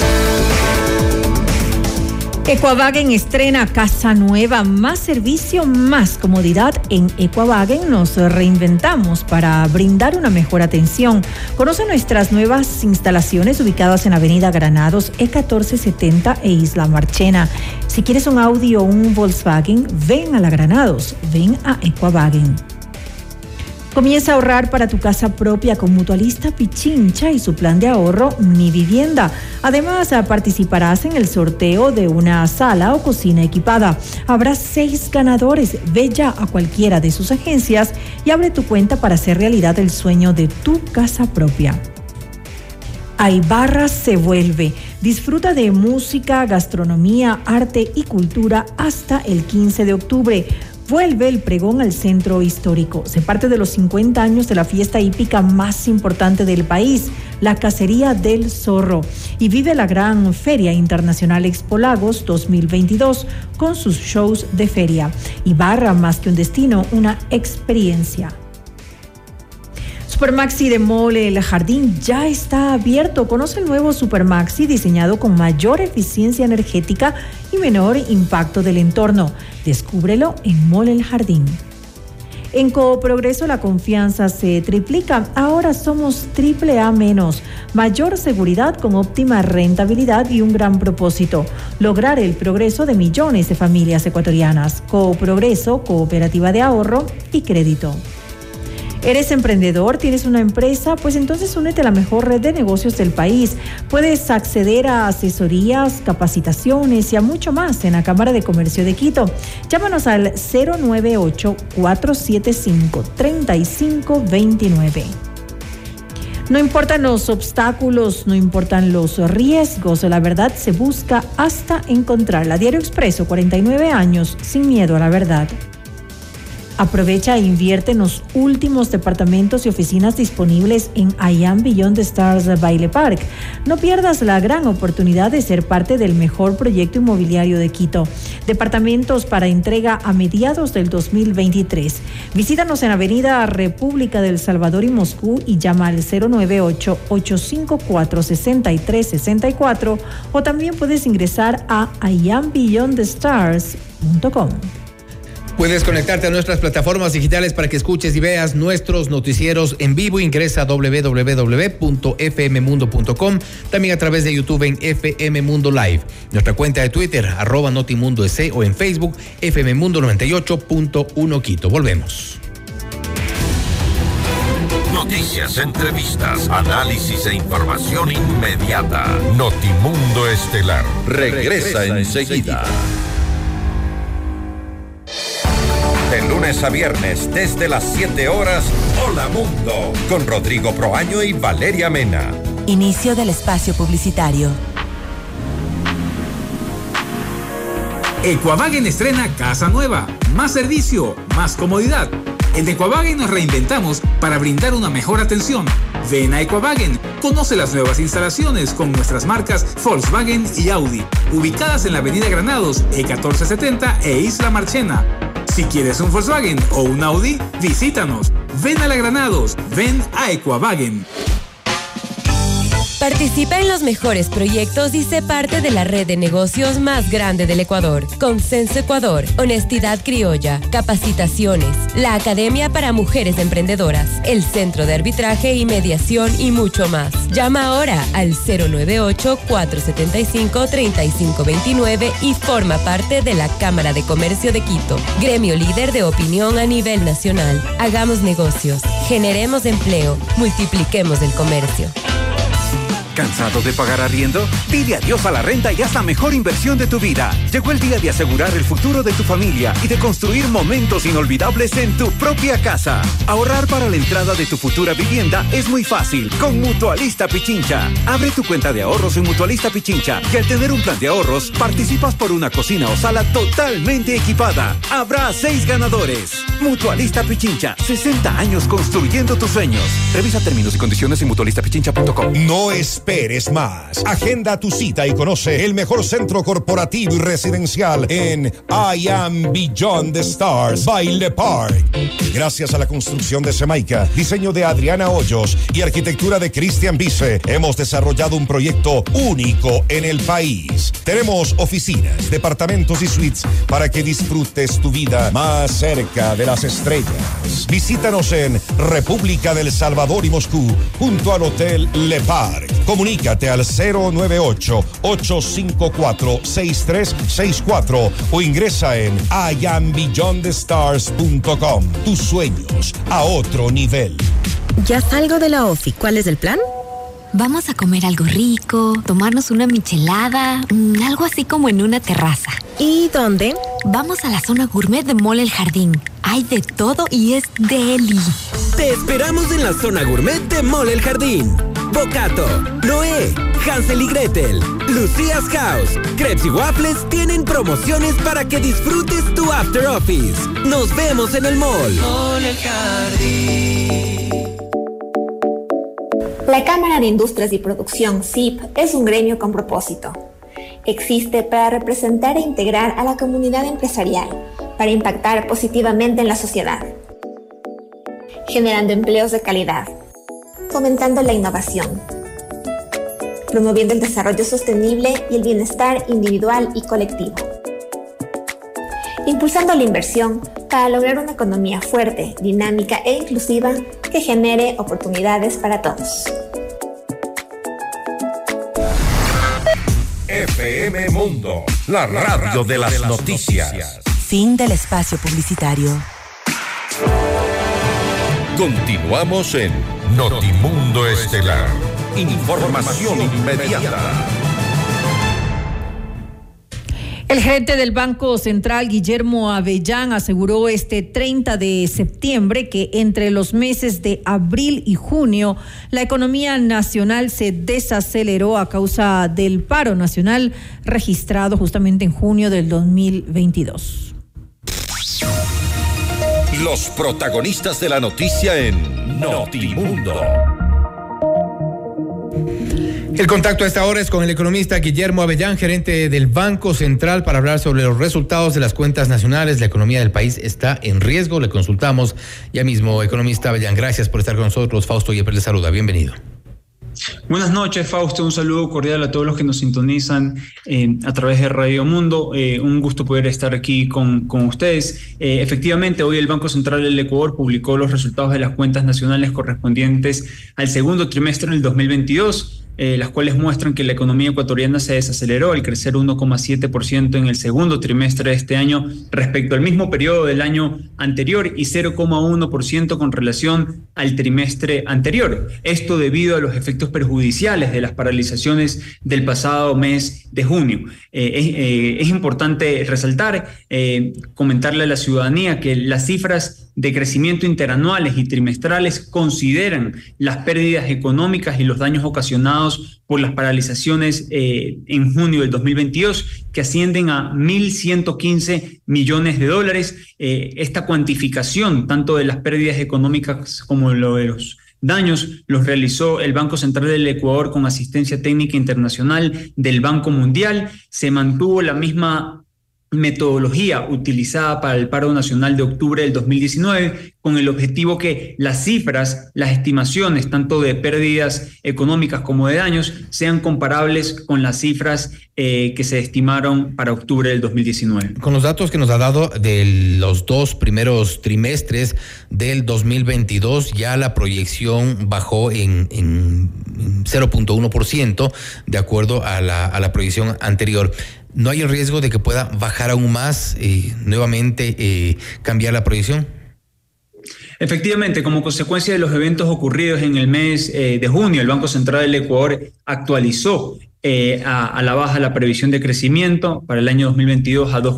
Equavagen estrena casa nueva, más servicio, más comodidad. En Equavagen nos reinventamos para brindar una mejor atención. Conoce nuestras nuevas instalaciones ubicadas en Avenida Granados, E1470 e Isla Marchena. Si quieres un Audi o un Volkswagen, ven a la Granados, ven a Equavagen. Comienza a ahorrar para tu casa propia con Mutualista Pichincha y su plan de ahorro Mi Vivienda. Además, participarás en el sorteo de una sala o cocina equipada. Habrá 6 ganadores. Ve ya a cualquiera de sus agencias y abre tu cuenta para hacer realidad el sueño de tu casa propia. Aybarra se vuelve. Disfruta de música, gastronomía, arte y cultura hasta el 15 de octubre. Vuelve el pregón al centro histórico. Se parte de los 50 años de la fiesta hípica más importante del país, la Cacería del Zorro, y vive la gran Feria Internacional Expo Lagos 2022 con sus shows de feria. Ibarra, más que un destino, una experiencia. Supermaxi de Mole El Jardín ya está abierto. Conoce el nuevo Supermaxi diseñado con mayor eficiencia energética y menor impacto del entorno. Descúbrelo en Mole El Jardín. En Cooprogreso la confianza se triplica. Ahora somos AAA-. Mayor seguridad con óptima rentabilidad y un gran propósito: lograr el progreso de millones de familias ecuatorianas. Cooprogreso, cooperativa de ahorro y crédito. ¿Eres emprendedor? ¿Tienes una empresa? Pues entonces únete a la mejor red de negocios del país. Puedes acceder a asesorías, capacitaciones y a mucho más en la Cámara de Comercio de Quito. Llámanos al 098-475-3529. No importan los obstáculos, no importan los riesgos, la verdad se busca hasta encontrarla. Diario Expreso, 49 años, sin miedo a la verdad. Aprovecha e invierte en los últimos departamentos y oficinas disponibles en I Am Beyond the Stars Baile Park. No pierdas la gran oportunidad de ser parte del mejor proyecto inmobiliario de Quito. Departamentos para entrega a mediados del 2023. Visítanos en Avenida República del Salvador y Moscú y llama al 098-854-6364 o también puedes ingresar a iambeyondthestars.com. Puedes conectarte a nuestras plataformas digitales para que escuches y veas nuestros noticieros en vivo. Ingresa a www.fmmundo.com, también a través de YouTube en FM Mundo Live. Nuestra cuenta de Twitter, @NotimundoEC, o en Facebook, FM Mundo 98.1 Quito. Volvemos. Noticias, entrevistas, análisis e información inmediata. Notimundo Estelar regresa enseguida. De lunes a viernes, desde las 7 horas, Hola Mundo, con Rodrigo Proaño y Valeria Mena. Inicio del espacio publicitario. Equavagen estrena casa nueva, más servicio, más comodidad. En Equavagen nos reinventamos para brindar una mejor atención. Ven a Equavagen, conoce las nuevas instalaciones con nuestras marcas Volkswagen y Audi, ubicadas en la Avenida Granados, E1470 e Isla Marchena. Si quieres un Volkswagen o un Audi, visítanos. Ven a la Granados, ven a Equavagen. Participa en los mejores proyectos y sé parte de la red de negocios más grande del Ecuador. Consenso Ecuador, Honestidad Criolla, Capacitaciones, la Academia para Mujeres Emprendedoras, el Centro de Arbitraje y Mediación y mucho más. Llama ahora al 098-475-3529 y forma parte de la Cámara de Comercio de Quito, gremio líder de opinión a nivel nacional. Hagamos negocios, generemos empleo, multipliquemos el comercio. ¿Cansado de pagar arriendo? Dile adiós a la renta y haz la mejor inversión de tu vida. Llegó el día de asegurar el futuro de tu familia y de construir momentos inolvidables en tu propia casa. Ahorrar para la entrada de tu futura vivienda es muy fácil con Mutualista Pichincha. Abre tu cuenta de ahorros en Mutualista Pichincha y al tener un plan de ahorros, participas por una cocina o sala totalmente equipada. Habrá 6 ganadores. Mutualista Pichincha, 60 años construyendo tus sueños. Revisa términos y condiciones en mutualistapichincha.com. No esperes más. Agenda tu cita y conoce el mejor centro corporativo y residencial en I Am Beyond the Stars Baile Park. Gracias a la construcción de Semaica, diseño de Adriana Hoyos y arquitectura de Cristian Vice, hemos desarrollado un proyecto único en el país. Tenemos oficinas, departamentos y suites para que disfrutes tu vida más cerca de las estrellas. Visítanos en República del Salvador y Moscú, junto al Hotel Le Parc. Comunícate al 098-854-6364 o ingresa en iambeyondthestars.com. Tus sueños a otro nivel. Ya salgo de la OFI. ¿Cuál es el plan? Vamos a comer algo rico, tomarnos una michelada, algo así como en una terraza. ¿Y dónde? Vamos a la zona gourmet de Mole El Jardín. Hay de todo y es deli. Te esperamos en la zona gourmet de Mole El Jardín. Bocato, Noé, Hansel y Gretel, Lucía's House, Crepes y Waffles tienen promociones para que disfrutes tu after office. Nos vemos en el mall. Mall El Jardín. La Cámara de Industrias y Producción, CIP, es un gremio con propósito. Existe para representar e integrar a la comunidad empresarial, para impactar positivamente en la sociedad, generando empleos de calidad, fomentando la innovación, promoviendo el desarrollo sostenible y el bienestar individual y colectivo, impulsando la inversión para lograr una economía fuerte, dinámica e inclusiva que genere oportunidades para todos. FM Mundo, la radio de las noticias. Fin del espacio publicitario. Continuamos en Notimundo Estelar. Información inmediata. El gerente del Banco Central, Guillermo Avellán, aseguró este 30 de septiembre que entre los meses de abril y junio la economía nacional se desaceleró a causa del paro nacional registrado justamente en junio del 2022. Los protagonistas de la noticia en Notimundo. El contacto a esta hora es con el economista Guillermo Avellán, gerente del Banco Central, para hablar sobre los resultados de las cuentas nacionales. La economía del país está en riesgo. Le consultamos ya mismo, economista Avellán. Gracias por estar con nosotros. Fausto Yepes le saluda. Bienvenido. Buenas noches, Fausto. Un saludo cordial a todos los que nos sintonizan a través de Radio Mundo. Un gusto poder estar aquí con ustedes. Efectivamente, hoy el Banco Central del Ecuador publicó los resultados de las cuentas nacionales correspondientes al segundo trimestre del 2022. Las cuales muestran que la economía ecuatoriana se desaceleró al crecer 1,7% en el segundo trimestre de este año respecto al mismo periodo del año anterior y 0,1% con relación al trimestre anterior. Esto debido a los efectos perjudiciales de las paralizaciones del pasado mes de junio. Es importante resaltar, comentarle a la ciudadanía que las cifras de crecimiento interanuales y trimestrales consideran las pérdidas económicas y los daños ocasionados por las paralizaciones en junio del 2022, que ascienden a 1.115 millones de dólares. Esta cuantificación, tanto de las pérdidas económicas como lo de los daños, los realizó el Banco Central del Ecuador con asistencia técnica internacional del Banco Mundial. Se mantuvo la misma metodología utilizada para el paro nacional de octubre del 2019, con el objetivo que las cifras, las estimaciones, tanto de pérdidas económicas como de daños, sean comparables con las cifras que se estimaron para octubre del 2019. Con los datos que nos ha dado de los dos primeros trimestres del 2022, ya la proyección bajó en 0.1% de acuerdo a la proyección anterior. ¿No hay el riesgo de que pueda bajar aún más, nuevamente cambiar la proyección? Efectivamente, como consecuencia de los eventos ocurridos en el mes de junio, el Banco Central del Ecuador actualizó a la baja la previsión de crecimiento para el año 2022 a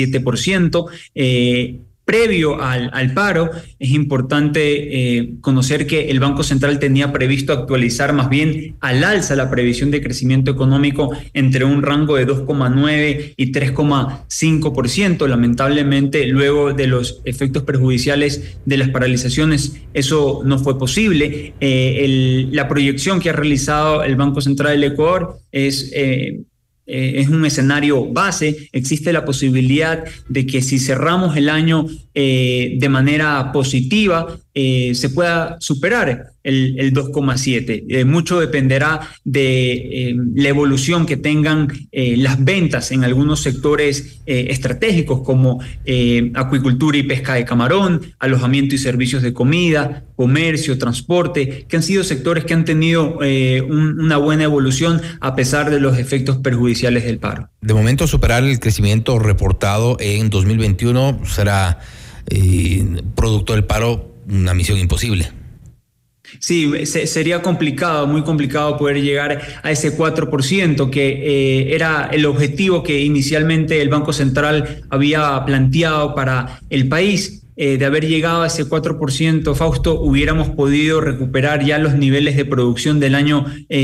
2,7%. Previo al paro, es importante conocer que el Banco Central tenía previsto actualizar más bien al alza la previsión de crecimiento económico entre un rango de 2,9 y 3,5%. Lamentablemente, luego de los efectos perjudiciales de las paralizaciones, eso no fue posible. La proyección que ha realizado el Banco Central del Ecuador es un escenario base. Existe la posibilidad de que si cerramos el año de manera positiva, se pueda superar el 2,7. Mucho dependerá de la evolución que tengan las ventas en algunos sectores estratégicos como acuicultura y pesca de camarón, alojamiento y servicios de comida, comercio, transporte, que han sido sectores que han tenido una buena evolución a pesar de los efectos perjudiciales del paro. De momento, superar el crecimiento reportado en 2021 será, producto del paro, una misión imposible. Sí, sería complicado, muy complicado poder llegar a ese 4%, que era el objetivo que inicialmente el Banco Central había planteado para el país. de haber llegado a ese 4%, Fausto, hubiéramos podido recuperar ya los niveles de producción del año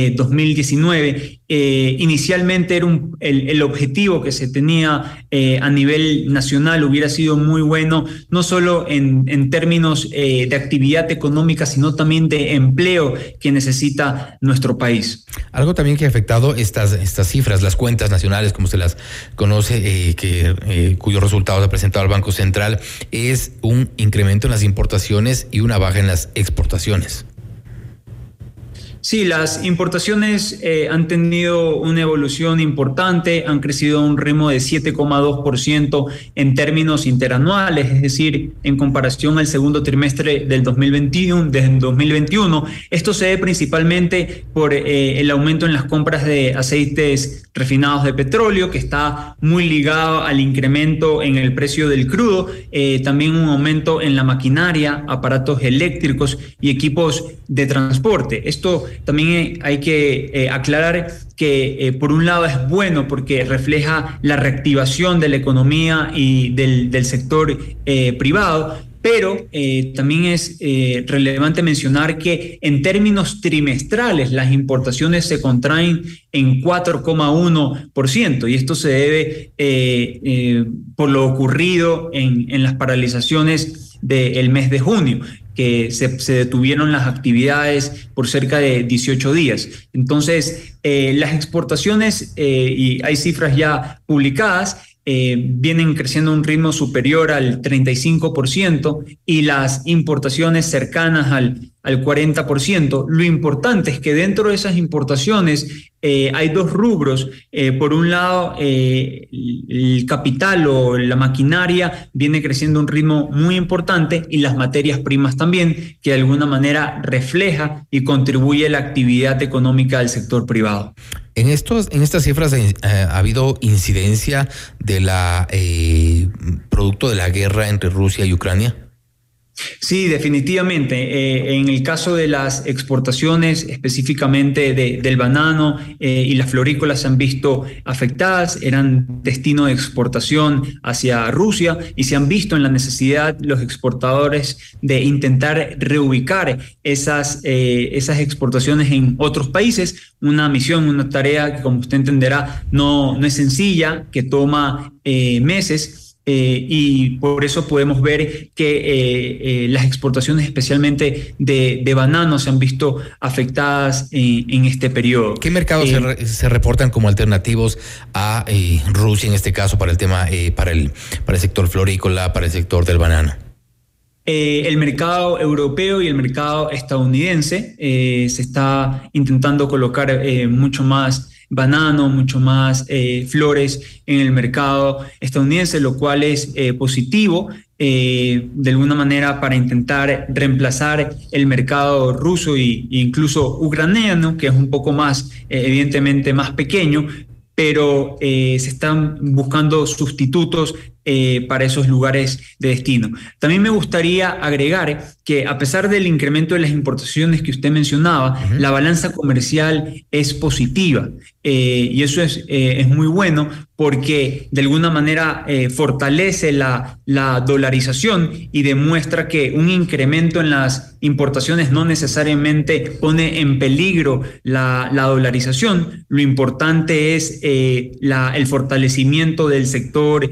2019. Inicialmente era el objetivo que se tenía a nivel nacional hubiera sido muy bueno, no solo en términos de actividad económica, sino también de empleo que necesita nuestro país. Algo también que ha afectado estas cifras, las cuentas nacionales, como se las conoce, cuyos resultados ha presentado el Banco Central, es un incremento en las importaciones y una baja en las exportaciones. Sí, las importaciones han tenido una evolución importante, han crecido a un ritmo de 7,2% en términos interanuales, es decir, en comparación al segundo trimestre del 2021. Esto se debe principalmente por el aumento en las compras de aceites refinados de petróleo, que está muy ligado al incremento en el precio del crudo, también un aumento en la maquinaria, aparatos eléctricos y equipos de transporte. Esto también hay que aclarar que por un lado es bueno porque refleja la reactivación de la economía y del sector privado, pero también es relevante mencionar que en términos trimestrales las importaciones se contraen en 4,1%, y esto se debe por lo ocurrido en las paralizaciones del mes de junio, que se detuvieron las actividades por cerca de 18 días. Entonces, las exportaciones, y hay cifras ya publicadas, vienen creciendo a un ritmo superior al 35% y las importaciones cercanas al 40%. Lo importante es que dentro de esas importaciones hay dos rubros. Por un lado, el capital o la maquinaria viene creciendo a un ritmo muy importante, y las materias primas también, que de alguna manera refleja y contribuye a la actividad económica del sector privado. En estas cifras ha habido incidencia de la producto de la guerra entre Rusia y Ucrania. Sí, definitivamente. En el caso de las exportaciones, específicamente del banano y las florícolas, se han visto afectadas, eran destino de exportación hacia Rusia, y se han visto en la necesidad los exportadores de intentar reubicar esas exportaciones en otros países. Una misión, una tarea que, como usted entenderá, no es sencilla, que toma meses. Y por eso podemos ver que las exportaciones, especialmente de bananos, se han visto afectadas en este periodo. ¿Qué mercados se reportan como alternativos a Rusia, en este caso, para el tema, para el sector florícola, para el sector del banano? El mercado europeo y el mercado estadounidense. Se está intentando colocar mucho más banano, mucho más flores en el mercado estadounidense, lo cual es positivo de alguna manera para intentar reemplazar el mercado ruso e incluso ucraniano, que es un poco más, evidentemente más pequeño, pero se están buscando sustitutos para esos lugares de destino. También me gustaría agregar que, a pesar del incremento de las importaciones que usted mencionaba, la balanza comercial es positiva, y eso es muy bueno, porque de alguna manera fortalece la dolarización y demuestra que un incremento en las importaciones no necesariamente pone en peligro la dolarización. Lo importante es el fortalecimiento del sector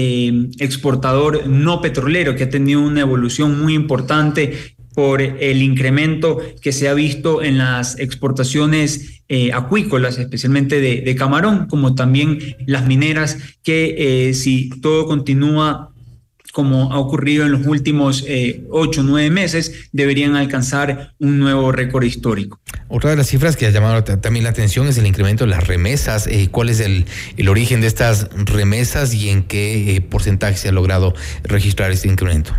exportador no petrolero, que ha tenido una evolución muy importante por el incremento que se ha visto en las exportaciones acuícolas, especialmente de camarón, como también las mineras, que si todo continúa como ha ocurrido en los últimos 8 o 9 meses, deberían alcanzar un nuevo récord histórico. Otra de las cifras que ha llamado también la atención es el incremento de las remesas. ¿Cuál es el origen de estas remesas y en qué porcentaje se ha logrado registrar este incremento?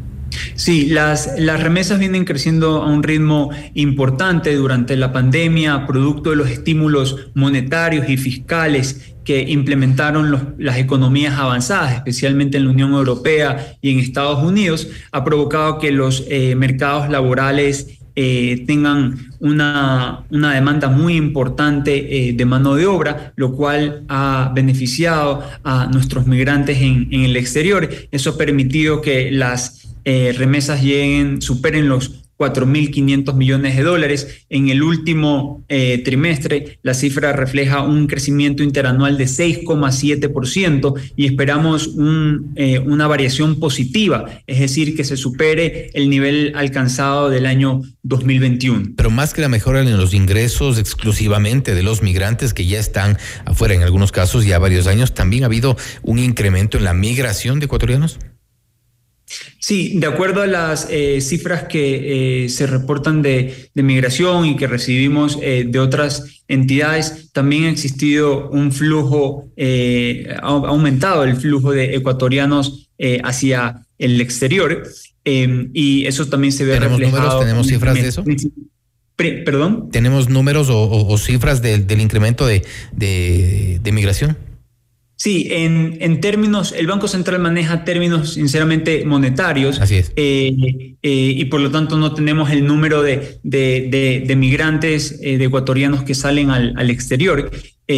Sí, las remesas vienen creciendo a un ritmo importante durante la pandemia, producto de los estímulos monetarios y fiscales que implementaron las economías avanzadas, especialmente en la Unión Europea y en Estados Unidos. Ha provocado que los mercados laborales tengan una demanda muy importante de mano de obra, lo cual ha beneficiado a nuestros migrantes en el exterior. Eso ha permitido que las remesas superen los 4.500 millones de dólares. En el último trimestre, la cifra refleja un crecimiento interanual de 6,7% y esperamos una variación positiva, es decir, que se supere el nivel alcanzado del año 2021. Pero más que la mejora en los ingresos exclusivamente de los migrantes que ya están afuera, en algunos casos ya varios años, ¿también ha habido un incremento en la migración de ecuatorianos? Sí, de acuerdo a las cifras que se reportan de migración y que recibimos de otras entidades, también ha existido un flujo, ha aumentado el flujo de ecuatorianos hacia el exterior, y eso también se ve reflejado. ¿Tenemos cifras de eso? ¿Perdón? ¿Tenemos números o cifras del incremento de migración? Sí, en términos, el Banco Central maneja términos sinceramente monetarios. Así es. Y por lo tanto no tenemos el número de migrantes, de ecuatorianos que salen al exterior.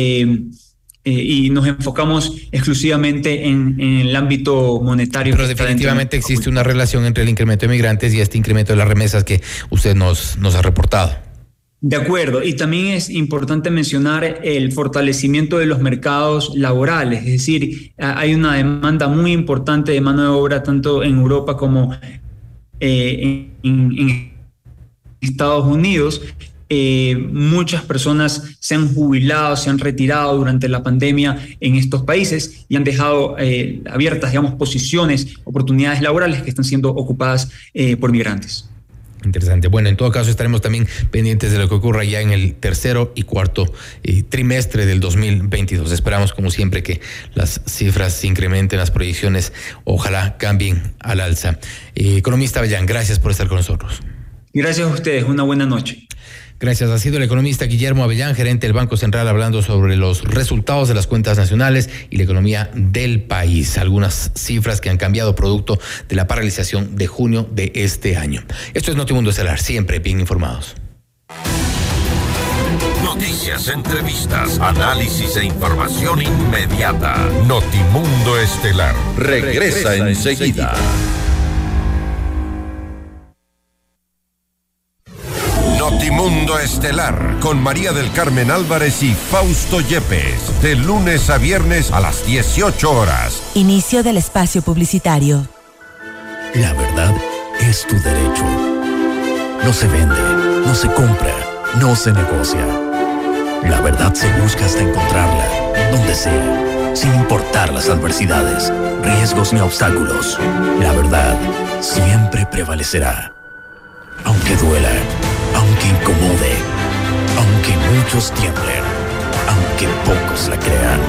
Y nos enfocamos exclusivamente en el ámbito monetario. Pero definitivamente existe una relación entre el incremento de migrantes y este incremento de las remesas que usted nos ha reportado. De acuerdo, y también es importante mencionar el fortalecimiento de los mercados laborales, es decir, hay una demanda muy importante de mano de obra tanto en Europa como en Estados Unidos. Muchas personas se han jubilado, se han retirado durante la pandemia en estos países y han dejado abiertas, digamos, posiciones, oportunidades laborales que están siendo ocupadas por migrantes. Interesante. Bueno, en todo caso estaremos también pendientes de lo que ocurra ya en el tercero y cuarto trimestre del 2022. Esperamos, como siempre, que las cifras se incrementen, las proyecciones ojalá cambien al alza. Economista Avellán, gracias por estar con nosotros. Gracias a ustedes. Una buena noche. Gracias. Ha sido el economista Guillermo Avellán, gerente del Banco Central, hablando sobre los resultados de las cuentas nacionales y la economía del país. Algunas cifras que han cambiado producto de la paralización de junio de este año. Esto es Notimundo Estelar, siempre bien informados. Noticias, entrevistas, análisis e información inmediata. Notimundo Estelar regresa enseguida. Notimundo Estelar con María del Carmen Álvarez y Fausto Yepes, de lunes a viernes a las 18 horas. Inicio del espacio publicitario. La verdad es tu derecho. No se vende, no se compra, no se negocia. La verdad se busca hasta encontrarla, donde sea, sin importar las adversidades, riesgos ni obstáculos. La verdad siempre prevalecerá. Aunque duela, aunque incomode, aunque muchos tiemblen, aunque pocos la crean.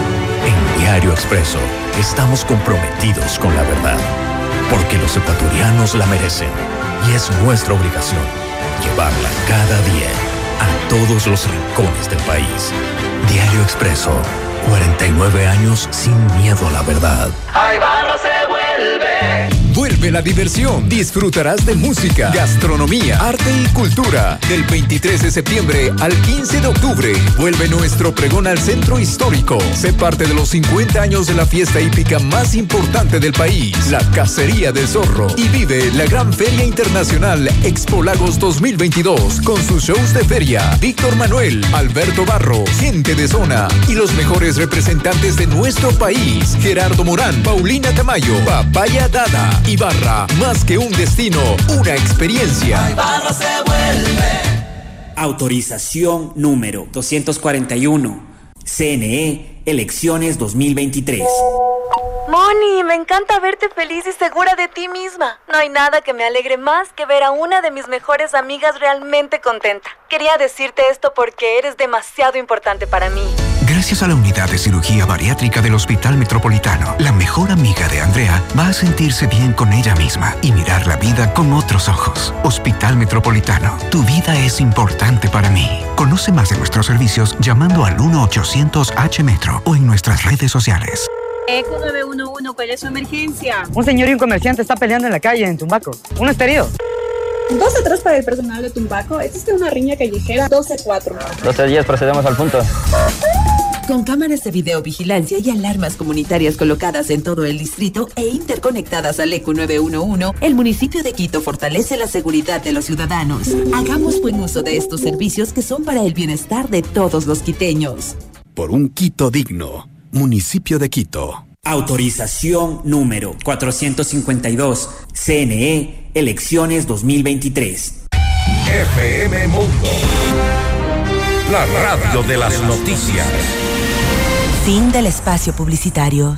En Diario Expreso estamos comprometidos con la verdad, porque los ecuatorianos la merecen y es nuestra obligación llevarla cada día a todos los rincones del país. Diario Expreso, 49 años sin miedo a la verdad. ¡Ay, barra se vuelve! Vuelve la diversión. Disfrutarás de música, gastronomía, arte y cultura. Del 23 de septiembre al 15 de octubre. Vuelve nuestro pregón al centro histórico. Sé parte de los 50 años de la fiesta hípica más importante del país, la Cacería del Zorro. Y vive la gran Feria Internacional Expo Lagos 2022 con sus shows de feria. Víctor Manuel, Alberto Barro, gente de zona y los mejores representantes de nuestro país. Gerardo Morán, Paulina Tamayo, Papaya Dada. Ibarra, más que un destino, una experiencia. Ibarra se vuelve. Autorización número 241. CNE, elecciones 2023. Moni, me encanta verte feliz y segura de ti misma. No hay nada que me alegre más que ver a una de mis mejores amigas realmente contenta. Quería decirte esto porque eres demasiado importante para mí. Gracias a la unidad de cirugía bariátrica del Hospital Metropolitano, la mejor amiga de Andrea va a sentirse bien con ella misma y mirar la vida con otros ojos. Hospital Metropolitano, tu vida es importante para mí. Conoce más de nuestros servicios llamando al 1-800-H-METRO o en nuestras redes sociales. ECO 911, ¿cuál es su emergencia? Un señor y un comerciante está peleando en la calle en Tumbaco. Uno está herido. 12-3 para el personal de Tumbaco. Existe una riña callejera. 12-4. 12-10, procedemos al punto. Con cámaras de videovigilancia y alarmas comunitarias colocadas en todo el distrito e interconectadas al ECU 911, el municipio de Quito fortalece la seguridad de los ciudadanos. Hagamos buen uso de estos servicios que son para el bienestar de todos los quiteños. Por un Quito digno, municipio de Quito. Autorización número 452, CNE, elecciones 2023. FM Mundo, la radio de las noticias. Fin del espacio publicitario.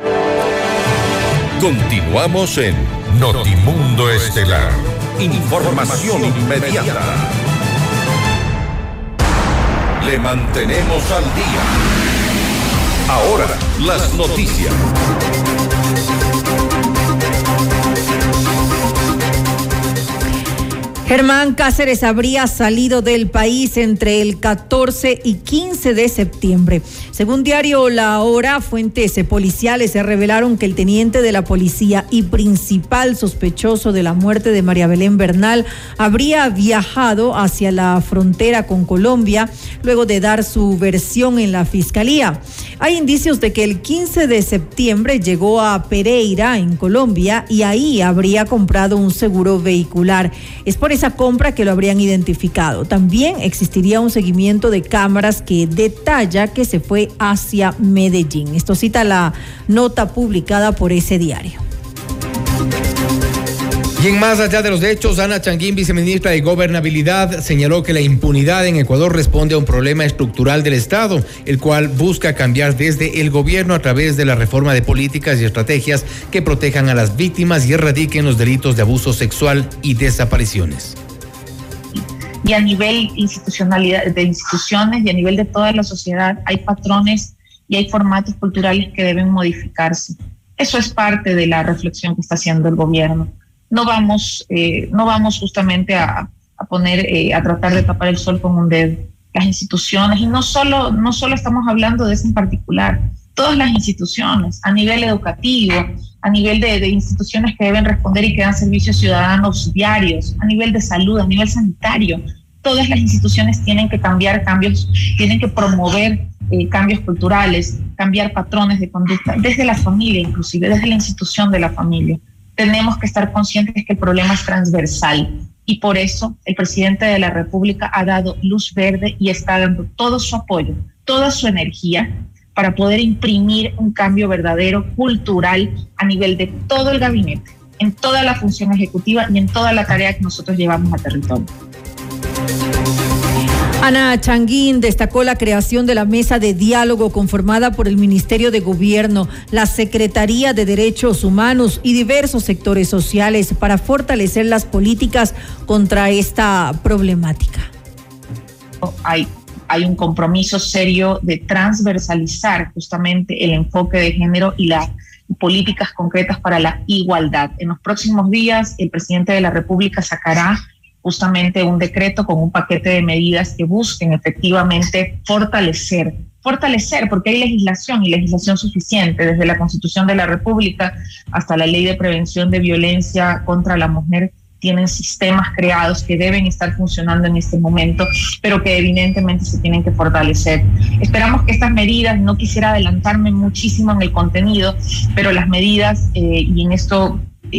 Continuamos en Notimundo Estelar. Información inmediata. Le mantenemos al día. Ahora, las noticias. Germán Cáceres habría salido del país entre el 14 y 15 de septiembre. Según diario La Hora, fuentes policiales se revelaron que el teniente de la policía y principal sospechoso de la muerte de María Belén Bernal habría viajado hacia la frontera con Colombia luego de dar su versión en la fiscalía. Hay indicios de que el 15 de septiembre llegó a Pereira, en Colombia, y ahí habría comprado un seguro vehicular. Es por esa compra que lo habrían identificado. También existiría un seguimiento de cámaras que detalla que se fue hacia Medellín. Esto cita la nota publicada por ese diario. Y en más allá de los hechos, Ana Changuín, viceministra de Gobernabilidad, señaló que la impunidad en Ecuador responde a un problema estructural del Estado, el cual busca cambiar desde el gobierno a través de la reforma de políticas y estrategias que protejan a las víctimas y erradiquen los delitos de abuso sexual y desapariciones. Y a nivel institucionalidad, de instituciones y a nivel de toda la sociedad hay patrones y hay formatos culturales que deben modificarse. Eso es parte de la reflexión que está haciendo el gobierno. No vamos justamente a tratar de tapar el sol con un dedo. Las instituciones, y no solo estamos hablando de eso en particular, todas las instituciones, a nivel educativo, a nivel de instituciones que deben responder y que dan servicios ciudadanos diarios, a nivel de salud, a nivel sanitario, todas las instituciones tienen que cambiar cambios, tienen que promover cambios culturales, cambiar patrones de conducta, desde la familia inclusive, desde la institución de la familia. Tenemos que estar conscientes que el problema es transversal y por eso el presidente de la República ha dado luz verde y está dando todo su apoyo, toda su energía para poder imprimir un cambio verdadero cultural a nivel de todo el gabinete, en toda la función ejecutiva y en toda la tarea que nosotros llevamos a territorio. Ana Changuín destacó la creación de la mesa de diálogo conformada por el Ministerio de Gobierno, la Secretaría de Derechos Humanos y diversos sectores sociales para fortalecer las políticas contra esta problemática. Hay un compromiso serio de transversalizar justamente el enfoque de género y las políticas concretas para la igualdad. En los próximos días, el presidente de la República sacará justamente un decreto con un paquete de medidas que busquen efectivamente fortalecer, porque hay legislación y legislación suficiente, desde la Constitución de la República hasta la Ley de Prevención de Violencia contra la Mujer, tienen sistemas creados que deben estar funcionando en este momento, pero que evidentemente se tienen que fortalecer. Esperamos que estas medidas, no quisiera adelantarme muchísimo en el contenido, pero las medidas, y en esto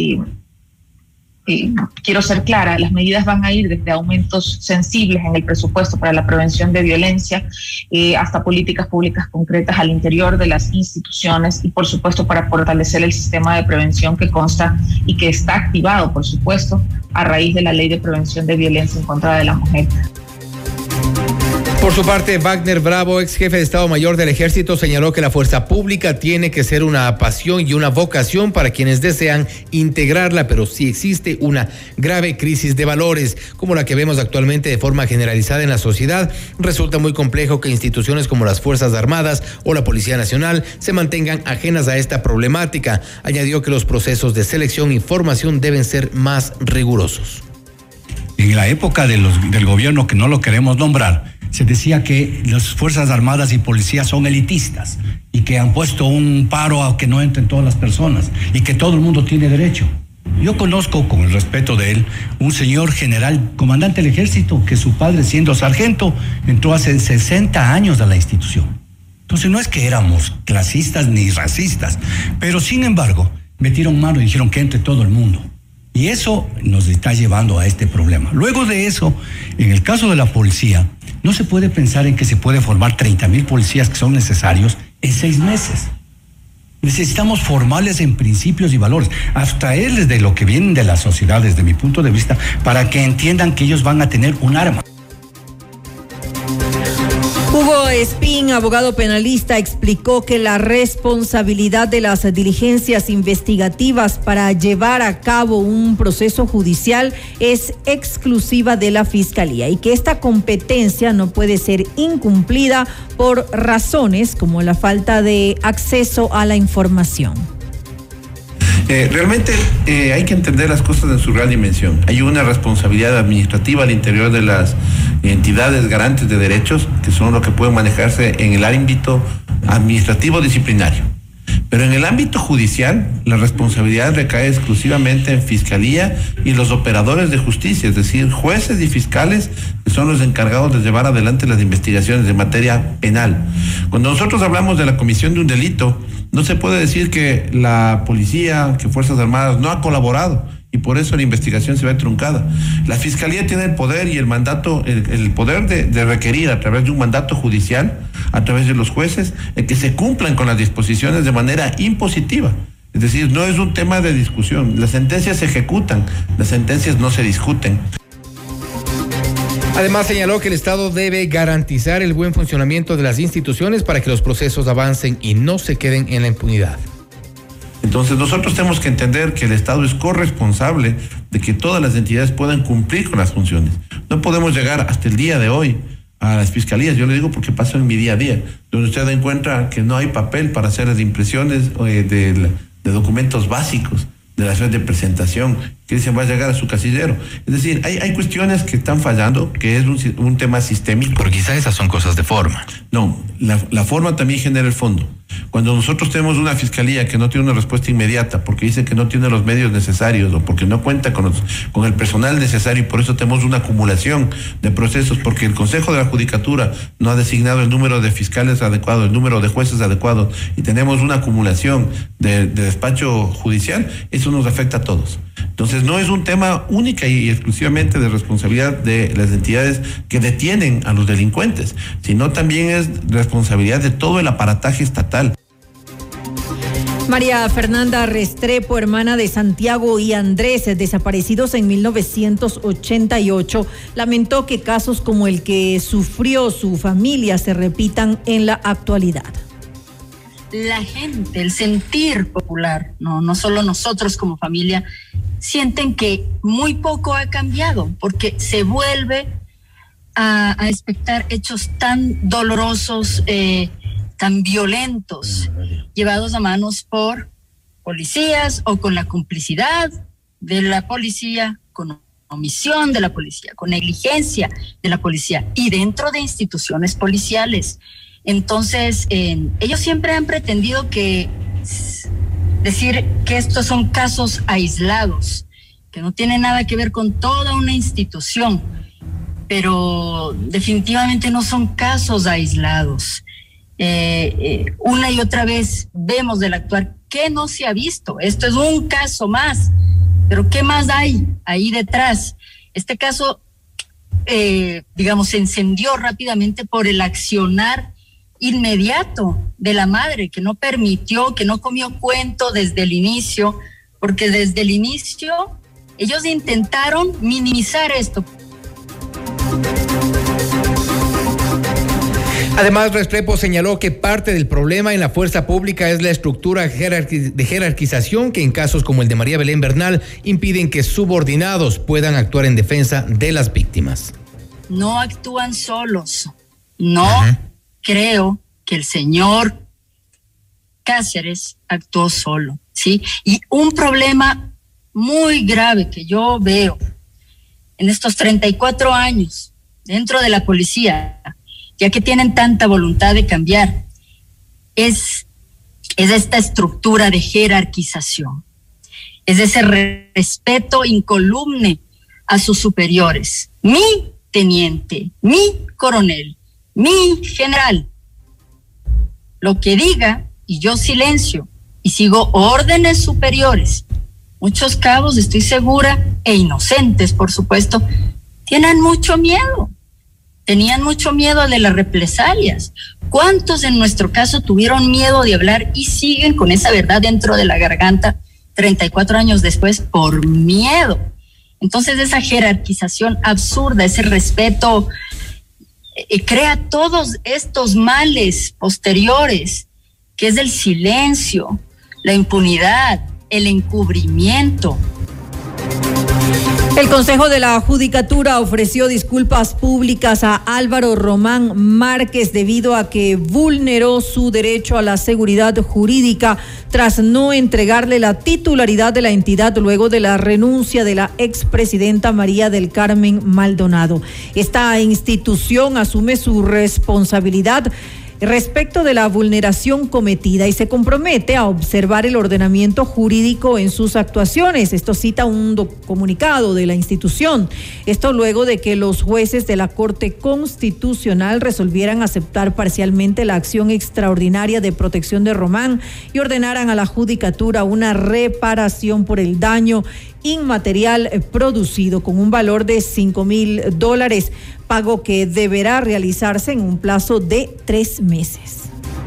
quiero ser clara, las medidas van a ir desde aumentos sensibles en el presupuesto para la prevención de violencia hasta políticas públicas concretas al interior de las instituciones y por supuesto para fortalecer el sistema de prevención que consta y que está activado por supuesto a raíz de la Ley de Prevención de Violencia en contra de la mujer. Por su parte, Wagner Bravo, ex jefe de Estado Mayor del Ejército, señaló que la fuerza pública tiene que ser una pasión y una vocación para quienes desean integrarla, pero sí existe una grave crisis de valores, como la que vemos actualmente de forma generalizada en la sociedad. Resulta muy complejo que instituciones como las Fuerzas Armadas o la Policía Nacional se mantengan ajenas a esta problemática. Añadió que los procesos de selección y formación deben ser más rigurosos. En la época del gobierno, que no lo queremos nombrar, se decía que las Fuerzas Armadas y Policías son elitistas y que han puesto un paro a que no entren todas las personas y que todo el mundo tiene derecho. Yo conozco, con el respeto de él, un señor general, comandante del Ejército, que su padre, siendo sargento, entró hace 60 años a la institución. Entonces no es que éramos clasistas ni racistas, pero sin embargo metieron mano y dijeron que entre todo el mundo. Y eso nos está llevando a este problema. Luego de eso, en el caso de la policía, no se puede pensar en que se puede formar 30,000 policías que son necesarios en 6 meses. Necesitamos formarles en principios y valores, abstraerles de lo que vienen de la sociedad desde mi punto de vista, para que entiendan que ellos van a tener un arma. Hugo Espín, abogado penalista, explicó que la responsabilidad de las diligencias investigativas para llevar a cabo un proceso judicial es exclusiva de la Fiscalía y que esta competencia no puede ser incumplida por razones como la falta de acceso a la información. Realmente hay que entender las cosas en su real dimensión. Hay una responsabilidad administrativa al interior de las entidades garantes de derechos, que son lo que pueden manejarse en el ámbito administrativo disciplinario. Pero en el ámbito judicial, la responsabilidad recae exclusivamente en Fiscalía y los operadores de justicia, es decir, jueces y fiscales, que son los encargados de llevar adelante las investigaciones de materia penal. Cuando nosotros hablamos de la comisión de un delito, no se puede decir que la policía, que Fuerzas Armadas no ha colaborado y por eso la investigación se ve truncada. La Fiscalía tiene el poder y el mandato, el poder de requerir a través de un mandato judicial, a través de los jueces, que se cumplan con las disposiciones de manera impositiva. Es decir, no es un tema de discusión. Las sentencias se ejecutan, las sentencias no se discuten. Además, señaló que el Estado debe garantizar el buen funcionamiento de las instituciones para que los procesos avancen y no se queden en la impunidad. Entonces nosotros tenemos que entender que el Estado es corresponsable de que todas las entidades puedan cumplir con las funciones. No podemos llegar hasta el día de hoy a las fiscalías, yo le digo porque paso en mi día a día, donde usted encuentra que no hay papel para hacer las impresiones de documentos básicos de la red de presentación, que dicen va a llegar a su casillero. Es decir, hay cuestiones que están fallando, que es un tema sistémico. Pero quizás esas son cosas de forma. No, la forma también genera el fondo. Cuando nosotros tenemos una fiscalía que no tiene una respuesta inmediata porque dice que no tiene los medios necesarios o porque no cuenta con el personal necesario y por eso tenemos una acumulación de procesos porque el Consejo de la Judicatura no ha designado el número de fiscales adecuado, el número de jueces adecuados y tenemos una acumulación de despacho judicial, eso nos afecta a todos. Entonces no es un tema única y exclusivamente de responsabilidad de las entidades que detienen a los delincuentes, sino también es responsabilidad de todo el aparataje estatal. María Fernanda Restrepo, hermana de Santiago y Andrés, desaparecidos en 1988, lamentó que casos como el que sufrió su familia se repitan en la actualidad. La gente, el sentir popular, no solo nosotros como familia, sienten que muy poco ha cambiado, porque se vuelve a expectar hechos tan dolorosos, tan violentos, llevados a manos por policías o con la complicidad de la policía, con omisión de la policía, con negligencia de la policía y dentro de instituciones policiales. Entonces, ellos siempre han pretendido decir que estos son casos aislados, que no tienen nada que ver con toda una institución, pero definitivamente no son casos aislados. Una y otra vez vemos del actuar que no se ha visto. Esto es un caso más, pero ¿qué más hay ahí detrás? Este caso, se encendió rápidamente por el accionar inmediato de la madre, que no permitió, que no comió cuento desde el inicio, porque desde el inicio ellos intentaron minimizar esto. Además, Restrepo señaló que parte del problema en la fuerza pública es la estructura de jerarquización que en casos como el de María Belén Bernal impiden que subordinados puedan actuar en defensa de las víctimas. No actúan solos. No creo que el señor Cáceres actuó solo, ¿sí? Y un problema muy grave que yo veo en estos 34 años dentro de la policía, ya que tienen tanta voluntad de cambiar, es esta estructura de jerarquización, es ese respeto incolumne a sus superiores. Mi teniente, mi coronel, mi general, lo que diga y yo silencio y sigo órdenes superiores. Muchos cabos, estoy segura, e inocentes, por supuesto, tienen mucho miedo. Tenían mucho miedo de las represalias. ¿Cuántos en nuestro caso tuvieron miedo de hablar y siguen con esa verdad dentro de la garganta 34 años después por miedo? Entonces esa jerarquización absurda, ese respeto, crea todos estos males posteriores, que es el silencio, la impunidad, el encubrimiento. El Consejo de la Judicatura ofreció disculpas públicas a Álvaro Román Márquez debido a que vulneró su derecho a la seguridad jurídica tras no entregarle la titularidad de la entidad luego de la renuncia de la expresidenta María del Carmen Maldonado. Esta institución asume su responsabilidad respecto de la vulneración cometida y se compromete a observar el ordenamiento jurídico en sus actuaciones. Esto cita un comunicado de la institución. Esto luego de que los jueces de la Corte Constitucional resolvieran aceptar parcialmente la acción extraordinaria de protección de Román y ordenaran a la Judicatura una reparación por el daño inmaterial producido con un valor de $5,000, pago que deberá realizarse en un plazo de 3 meses.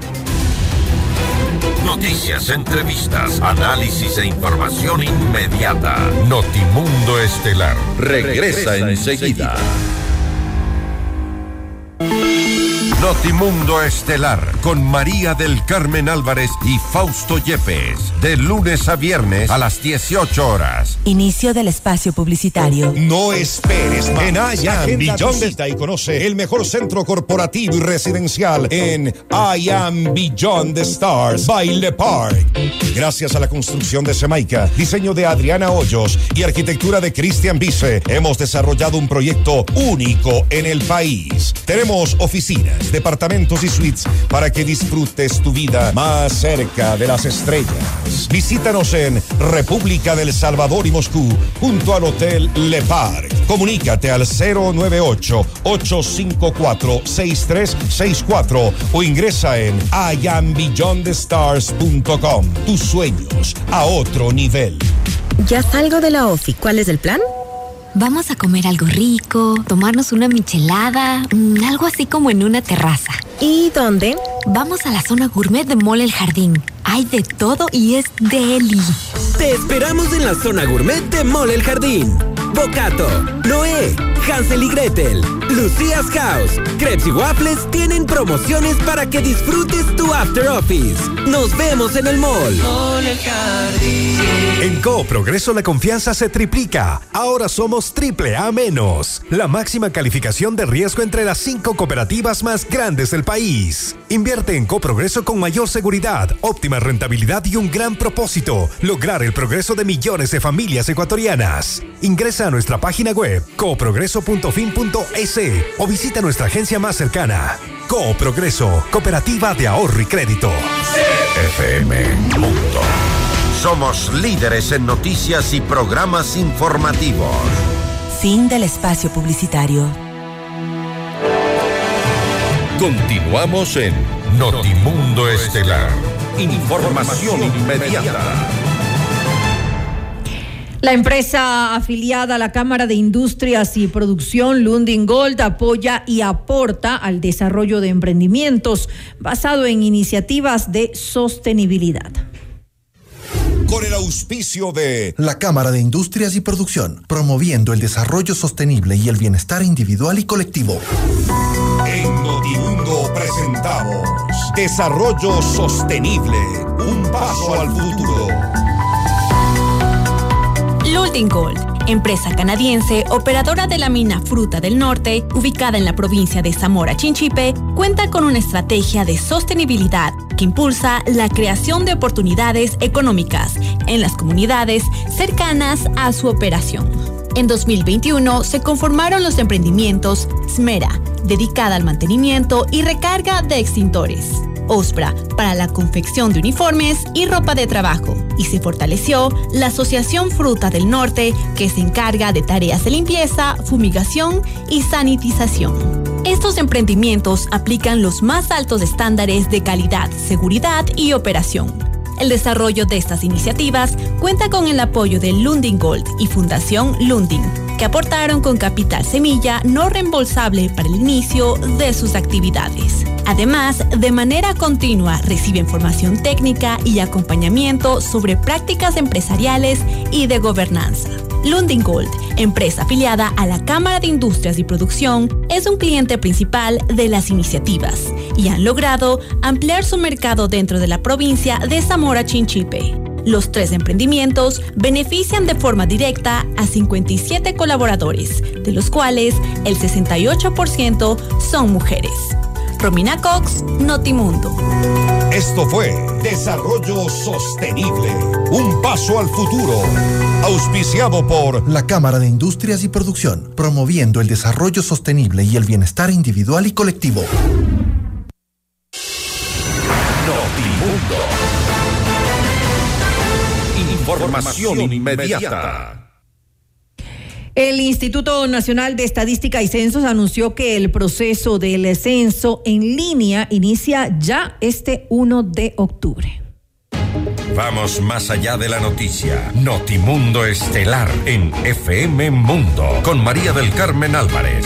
Noticias, entrevistas, análisis e información inmediata. Notimundo Estelar regresa enseguida. Notimundo Estelar con María del Carmen Álvarez y Fausto Yepes, de lunes a viernes a las 18 horas. Inicio del espacio publicitario. No esperes más. En I Am Beyond the Stars conoce el mejor centro corporativo y residencial en I Am Beyond the Stars by Le Parc. Gracias a la construcción de Semaica, diseño de Adriana Hoyos y arquitectura de Cristian Vice, hemos desarrollado un proyecto único en el país. Tenemos oficinas, departamentos y suites para que disfrutes tu vida más cerca de las estrellas. Visítanos en República del Salvador y Moscú junto al Hotel Le Parc. Comunícate al 098-854-6364 o ingresa en iambeyondthestars.com. Tus sueños a otro nivel. Ya salgo de la OFI. ¿Cuál es el plan? Vamos a comer algo rico, tomarnos una michelada, algo así como en una terraza. ¿Y dónde? Vamos a la zona gourmet de Mall El Jardín. Hay de todo y es deli. Te esperamos en la zona gourmet de Mall El Jardín. Bocato, Noé, Hansel y Gretel, Lucía's House, Crepes y Waffles tienen promociones para que disfrutes tu after office. Nos vemos en el mall. Mall El Jardín. En Coop Progreso la confianza se triplica. Ahora somos AAA-, la máxima calificación de riesgo entre las 5 cooperativas más grandes del país. Invierte en Coop Progreso con mayor seguridad, óptima rentabilidad y un gran propósito: lograr el progreso de millones de familias ecuatorianas. Ingresa a nuestra página web cooprogreso.fin.es o visita nuestra agencia más cercana. Coop Progreso, Cooperativa de Ahorro y Crédito. FM Mundo. Somos líderes en noticias y programas informativos. Fin del espacio publicitario. Continuamos en Notimundo Estelar. Información inmediata. La empresa afiliada a la Cámara de Industrias y Producción, Lundin Gold, apoya y aporta al desarrollo de emprendimientos basado en iniciativas de sostenibilidad. Con el auspicio de la Cámara de Industrias y Producción, promoviendo el desarrollo sostenible y el bienestar individual y colectivo. En Notimundo presentamos Desarrollo Sostenible, un paso al futuro. Lundin Gold, empresa canadiense operadora de la mina Fruta del Norte, ubicada en la provincia de Zamora Chinchipe, cuenta con una estrategia de sostenibilidad que impulsa la creación de oportunidades económicas en las comunidades cercanas a su operación. En 2021 se conformaron los emprendimientos Smera, dedicada al mantenimiento y recarga de extintores; Ospra, para la confección de uniformes y ropa de trabajo; y se fortaleció la Asociación Fruta del Norte, que se encarga de tareas de limpieza, fumigación y sanitización. Estos emprendimientos aplican los más altos estándares de calidad, seguridad y operación. El desarrollo de estas iniciativas cuenta con el apoyo de Lundin Gold y Fundación Lundin, que aportaron con capital semilla no reembolsable para el inicio de sus actividades. Además, de manera continua reciben formación técnica y acompañamiento sobre prácticas empresariales y de gobernanza. Lundin Gold, empresa afiliada a la Cámara de Industrias y Producción, es un cliente principal de las iniciativas y han logrado ampliar su mercado dentro de la provincia de Zamora Chinchipe. Los 3 emprendimientos benefician de forma directa a 57 colaboradores, de los cuales el 68% son mujeres. Romina Cox, Notimundo. Esto fue Desarrollo Sostenible, un paso al futuro. Auspiciado por la Cámara de Industrias y Producción, promoviendo el desarrollo sostenible y el bienestar individual y colectivo. Notimundo. Información inmediata. El Instituto Nacional de Estadística y Censos anunció que el proceso del censo en línea inicia ya este 1 de octubre. Vamos más allá de la noticia. Notimundo Estelar en FM Mundo con María del Carmen Álvarez.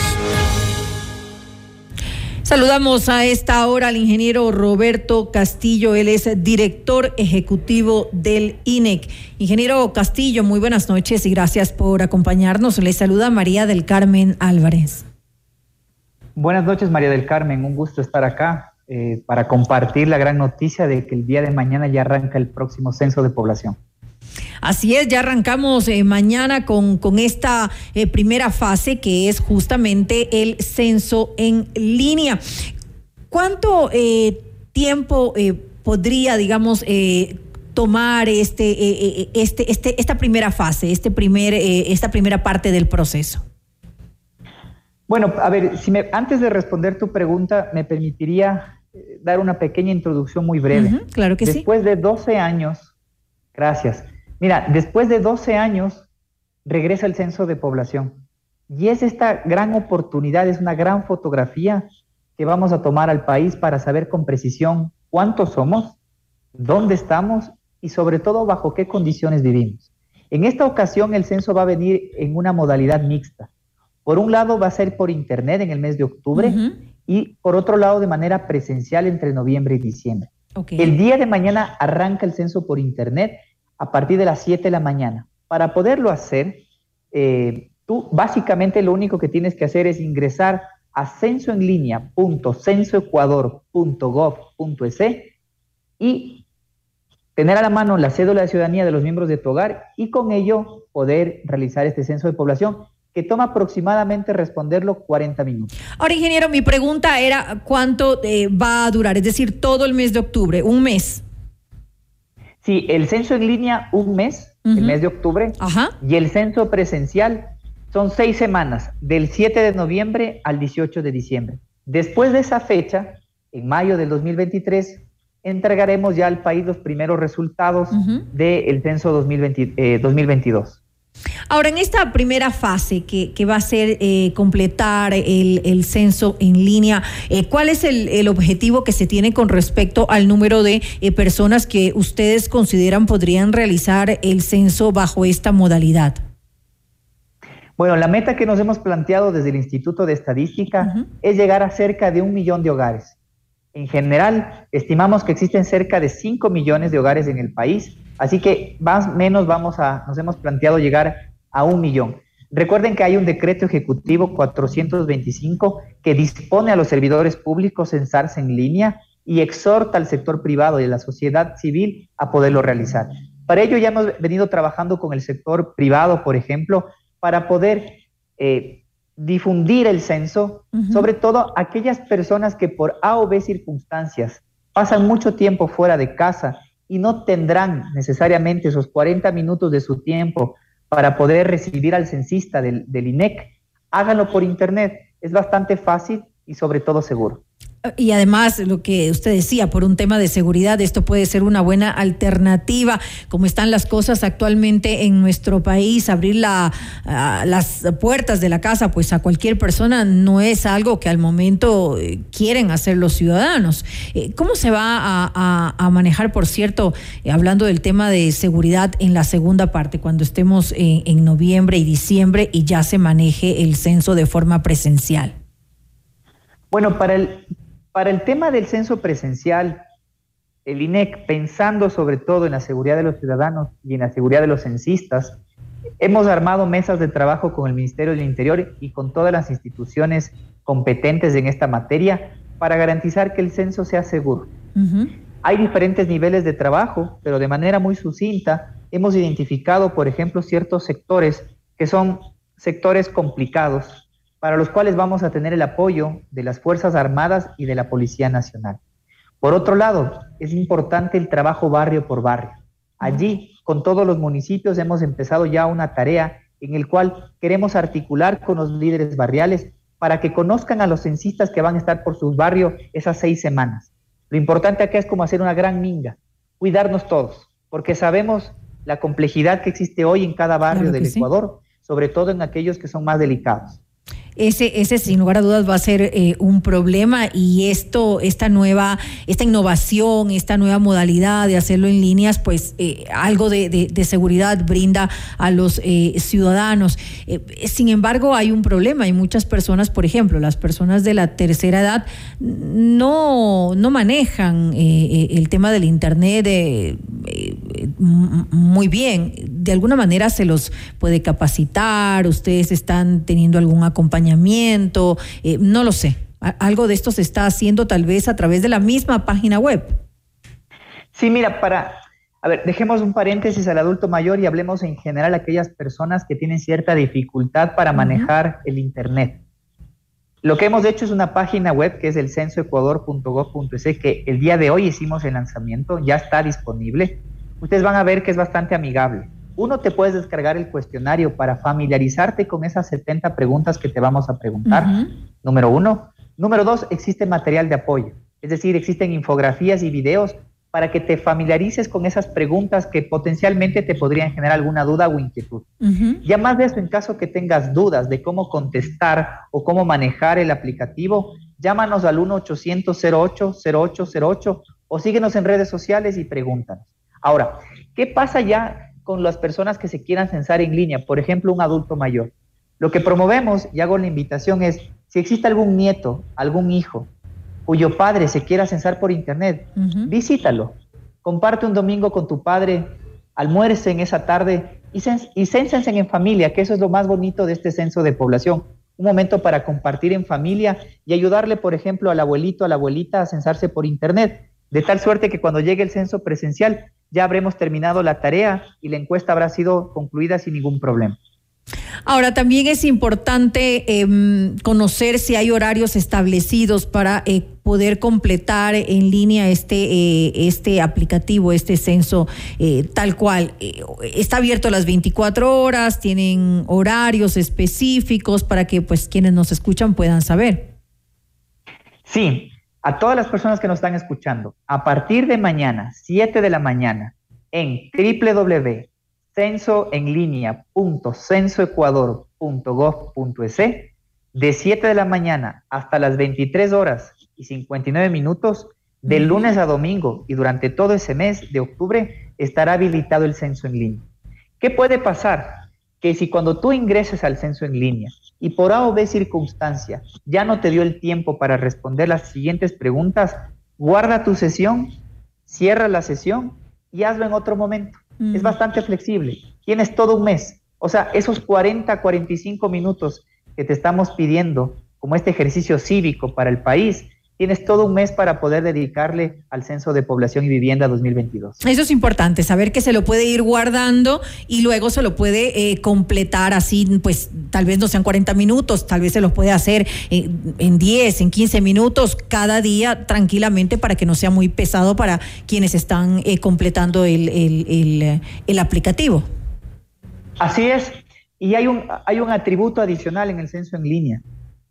Saludamos a esta hora al ingeniero Roberto Castillo, él es director ejecutivo del INEC. Ingeniero Castillo, muy buenas noches y gracias por acompañarnos. Le saluda María del Carmen Álvarez. Buenas noches, María del Carmen, un gusto estar acá para compartir la gran noticia de que el día de mañana ya arranca el próximo censo de población. Así es, ya arrancamos mañana con esta primera fase que es justamente el censo en línea. ¿Cuánto tiempo podría, digamos, tomar esta primera fase, esta primera parte del proceso? Bueno, a ver, antes de responder tu pregunta, me permitiría dar una pequeña introducción muy breve. Claro que sí. Después de 12 años, gracias. Mira, después de 12 años regresa el censo de población y es esta gran oportunidad, es una gran fotografía que vamos a tomar al país para saber con precisión cuántos somos, dónde estamos y sobre todo bajo qué condiciones vivimos. En esta ocasión el censo va a venir en una modalidad mixta. Por un lado va a ser por internet en el mes de octubre y por otro lado de manera presencial entre noviembre y diciembre. Okay. El día de mañana arranca el censo por internet a partir de las 7 de la mañana. Para poderlo hacer, tú básicamente lo único que tienes que hacer es ingresar a censoenlinea.censoecuador.gov.es y tener a la mano la cédula de ciudadanía de los miembros de tu hogar y con ello poder realizar este censo de población que toma aproximadamente responderlo 40 minutos. Ahora, ingeniero, mi pregunta era ¿cuánto va a durar? Es decir, todo el mes de octubre, un mes. Sí, el censo en línea un mes, el mes de octubre, y el censo presencial son 6 semanas, del 7 de noviembre al 18 de diciembre. Después de esa fecha, en mayo del 2023, entregaremos ya al país los primeros resultados del censo 2022. Ahora, en esta primera fase que va a ser completar el censo en línea, ¿cuál es el objetivo que se tiene con respecto al número de personas que ustedes consideran podrían realizar el censo bajo esta modalidad? Bueno, la meta que nos hemos planteado desde el Instituto de Estadística es llegar a cerca de 1 millón de hogares. En general, estimamos que existen cerca de 5 millones de hogares en el país, así que más o menos nos hemos planteado llegar a 1 millón. Recuerden que hay un decreto ejecutivo 425 que dispone a los servidores públicos censarse en línea y exhorta al sector privado y a la sociedad civil a poderlo realizar. Para ello ya hemos venido trabajando con el sector privado, por ejemplo, para poder difundir el censo, sobre todo aquellas personas que por A o B circunstancias pasan mucho tiempo fuera de casa y no tendrán necesariamente esos 40 minutos de su tiempo para poder recibir al censista del INEC, háganlo por internet. Es bastante fácil y sobre todo seguro. Y además, lo que usted decía, por un tema de seguridad, esto puede ser una buena alternativa. Como están las cosas actualmente en nuestro país, abrir las puertas de la casa pues a cualquier persona no es algo que al momento quieren hacer los ciudadanos. ¿Cómo se va a manejar, por cierto, hablando del tema de seguridad en la segunda parte, cuando estemos en noviembre y diciembre y ya se maneje el censo de forma presencial? Bueno, para el tema del censo presencial, el INEC, pensando sobre todo en la seguridad de los ciudadanos y en la seguridad de los censistas, hemos armado mesas de trabajo con el Ministerio del Interior y con todas las instituciones competentes en esta materia para garantizar que el censo sea seguro. Hay diferentes niveles de trabajo, pero de manera muy sucinta hemos identificado, por ejemplo, ciertos sectores que son sectores complicados, para los cuales vamos a tener el apoyo de las Fuerzas Armadas y de la Policía Nacional. Por otro lado, es importante el trabajo barrio por barrio. Allí, con todos los municipios, hemos empezado ya una tarea en el cual queremos articular con los líderes barriales para que conozcan a los censistas que van a estar por sus barrios esas 6 semanas. Lo importante acá es como hacer una gran minga, cuidarnos todos, porque sabemos la complejidad que existe hoy en cada barrio del Ecuador, sobre todo en aquellos que son más delicados. Ese sin lugar a dudas va a ser un problema, y esta innovación, esta nueva modalidad de hacerlo en líneas, pues algo de seguridad brinda a los ciudadanos. Sin embargo, hay un problema. Hay muchas personas, por ejemplo, las personas de la tercera edad no manejan el tema del internet muy bien. De alguna manera se los puede capacitar. Ustedes están teniendo algún acompañamiento, no lo sé. Algo de esto se está haciendo tal vez a través de la misma página web. Sí, mira, dejemos un paréntesis al adulto mayor y hablemos en general a aquellas personas que tienen cierta dificultad para manejar el internet. Lo que hemos hecho es una página web que es el censoecuador.gov.es, que el día de hoy hicimos el lanzamiento, ya está disponible. Ustedes van a ver que es bastante amigable. Uno, te puedes descargar el cuestionario para familiarizarte con esas 70 preguntas que te vamos a preguntar, número 1. Número 2, existe material de apoyo, es decir, existen infografías y videos para que te familiarices con esas preguntas que potencialmente te podrían generar alguna duda o inquietud. Ya más de eso, en caso que tengas dudas de cómo contestar o cómo manejar el aplicativo, llámanos al 1-800-08-0808 o síguenos en redes sociales y pregúntanos. Ahora, ¿qué pasa ya con las personas que se quieran censar en línea? Por ejemplo, un adulto mayor. Lo que promovemos, y hago la invitación, es si existe algún nieto, algún hijo, cuyo padre se quiera censar por internet, visítalo. Comparte un domingo con tu padre, almuerce en esa tarde y cénsense en familia, que eso es lo más bonito de este censo de población. Un momento para compartir en familia y ayudarle, por ejemplo, al abuelito, a la abuelita a censarse por internet, de tal suerte que cuando llegue el censo presencial ya habremos terminado la tarea y la encuesta habrá sido concluida sin ningún problema. Ahora, también es importante conocer si hay horarios establecidos para poder completar en línea este aplicativo, este censo tal cual. ¿Está abierto las 24 horas? ¿Tienen horarios específicos para que pues quienes nos escuchan puedan saber? Sí. A todas las personas que nos están escuchando, a partir de mañana, 7 de la mañana, en www.censoenlinea.censoecuador.gov.es, de 7 de la mañana hasta las 23 horas y 59 minutos, de lunes a domingo y durante todo ese mes de octubre, estará habilitado el censo en línea. ¿Qué puede pasar? Que si cuando tú ingreses al censo en línea y por A o B circunstancia ya no te dio el tiempo para responder las siguientes preguntas, guarda tu sesión, cierra la sesión y hazlo en otro momento. Es bastante flexible. Tienes todo un mes. O sea, esos 40, 45 minutos que te estamos pidiendo como este ejercicio cívico para el país, tienes todo un mes para poder dedicarle al Censo de Población y Vivienda 2022. Eso es importante, saber que se lo puede ir guardando y luego se lo puede completar así, pues tal vez no sean 40 minutos, tal vez se los puede hacer en 10, en 15 minutos cada día tranquilamente para que no sea muy pesado para quienes están completando el aplicativo. Así es, y hay un atributo adicional en el censo en línea.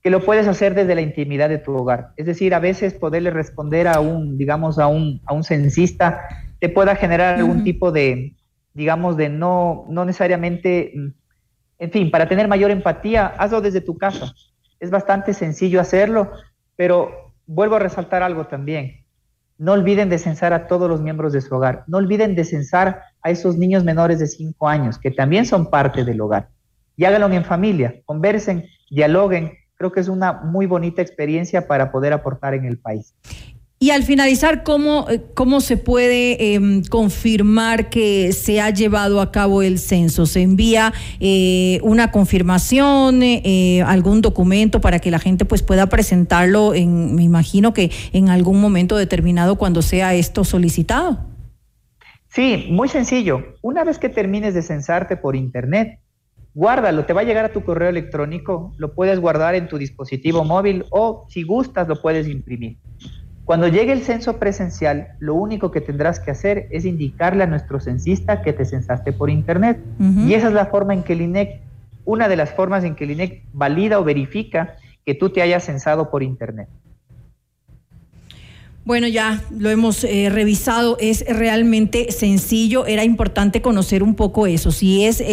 que lo puedes hacer desde la intimidad de tu hogar. Es decir, a veces poderle responder a un censista te pueda generar algún tipo de, digamos, de no necesariamente, en fin, para tener mayor empatía, hazlo desde tu casa. Es bastante sencillo hacerlo, pero vuelvo a resaltar algo también. No olviden de censar a todos los miembros de su hogar. No olviden de censar a esos niños menores de 5 años, que también son parte del hogar. Y háganlo en familia, conversen, dialoguen. Creo que es una muy bonita experiencia para poder aportar en el país. Y al finalizar, ¿cómo se puede confirmar que se ha llevado a cabo el censo? ¿Se envía una confirmación, algún documento para que la gente pues pueda presentarlo, me imagino que en algún momento determinado cuando sea esto solicitado? Sí, muy sencillo. Una vez que termines de censarte por internet, guárdalo, te va a llegar a tu correo electrónico, lo puedes guardar en tu dispositivo móvil o si gustas lo puedes imprimir. Cuando llegue el censo presencial, lo único que tendrás que hacer es indicarle a nuestro censista que te censaste por internet. Y esa es la forma en que el INEC, una de las formas en que el INEC valida o verifica que tú te hayas censado por internet. Bueno, ya lo hemos revisado, es realmente sencillo. Era importante conocer un poco eso, si es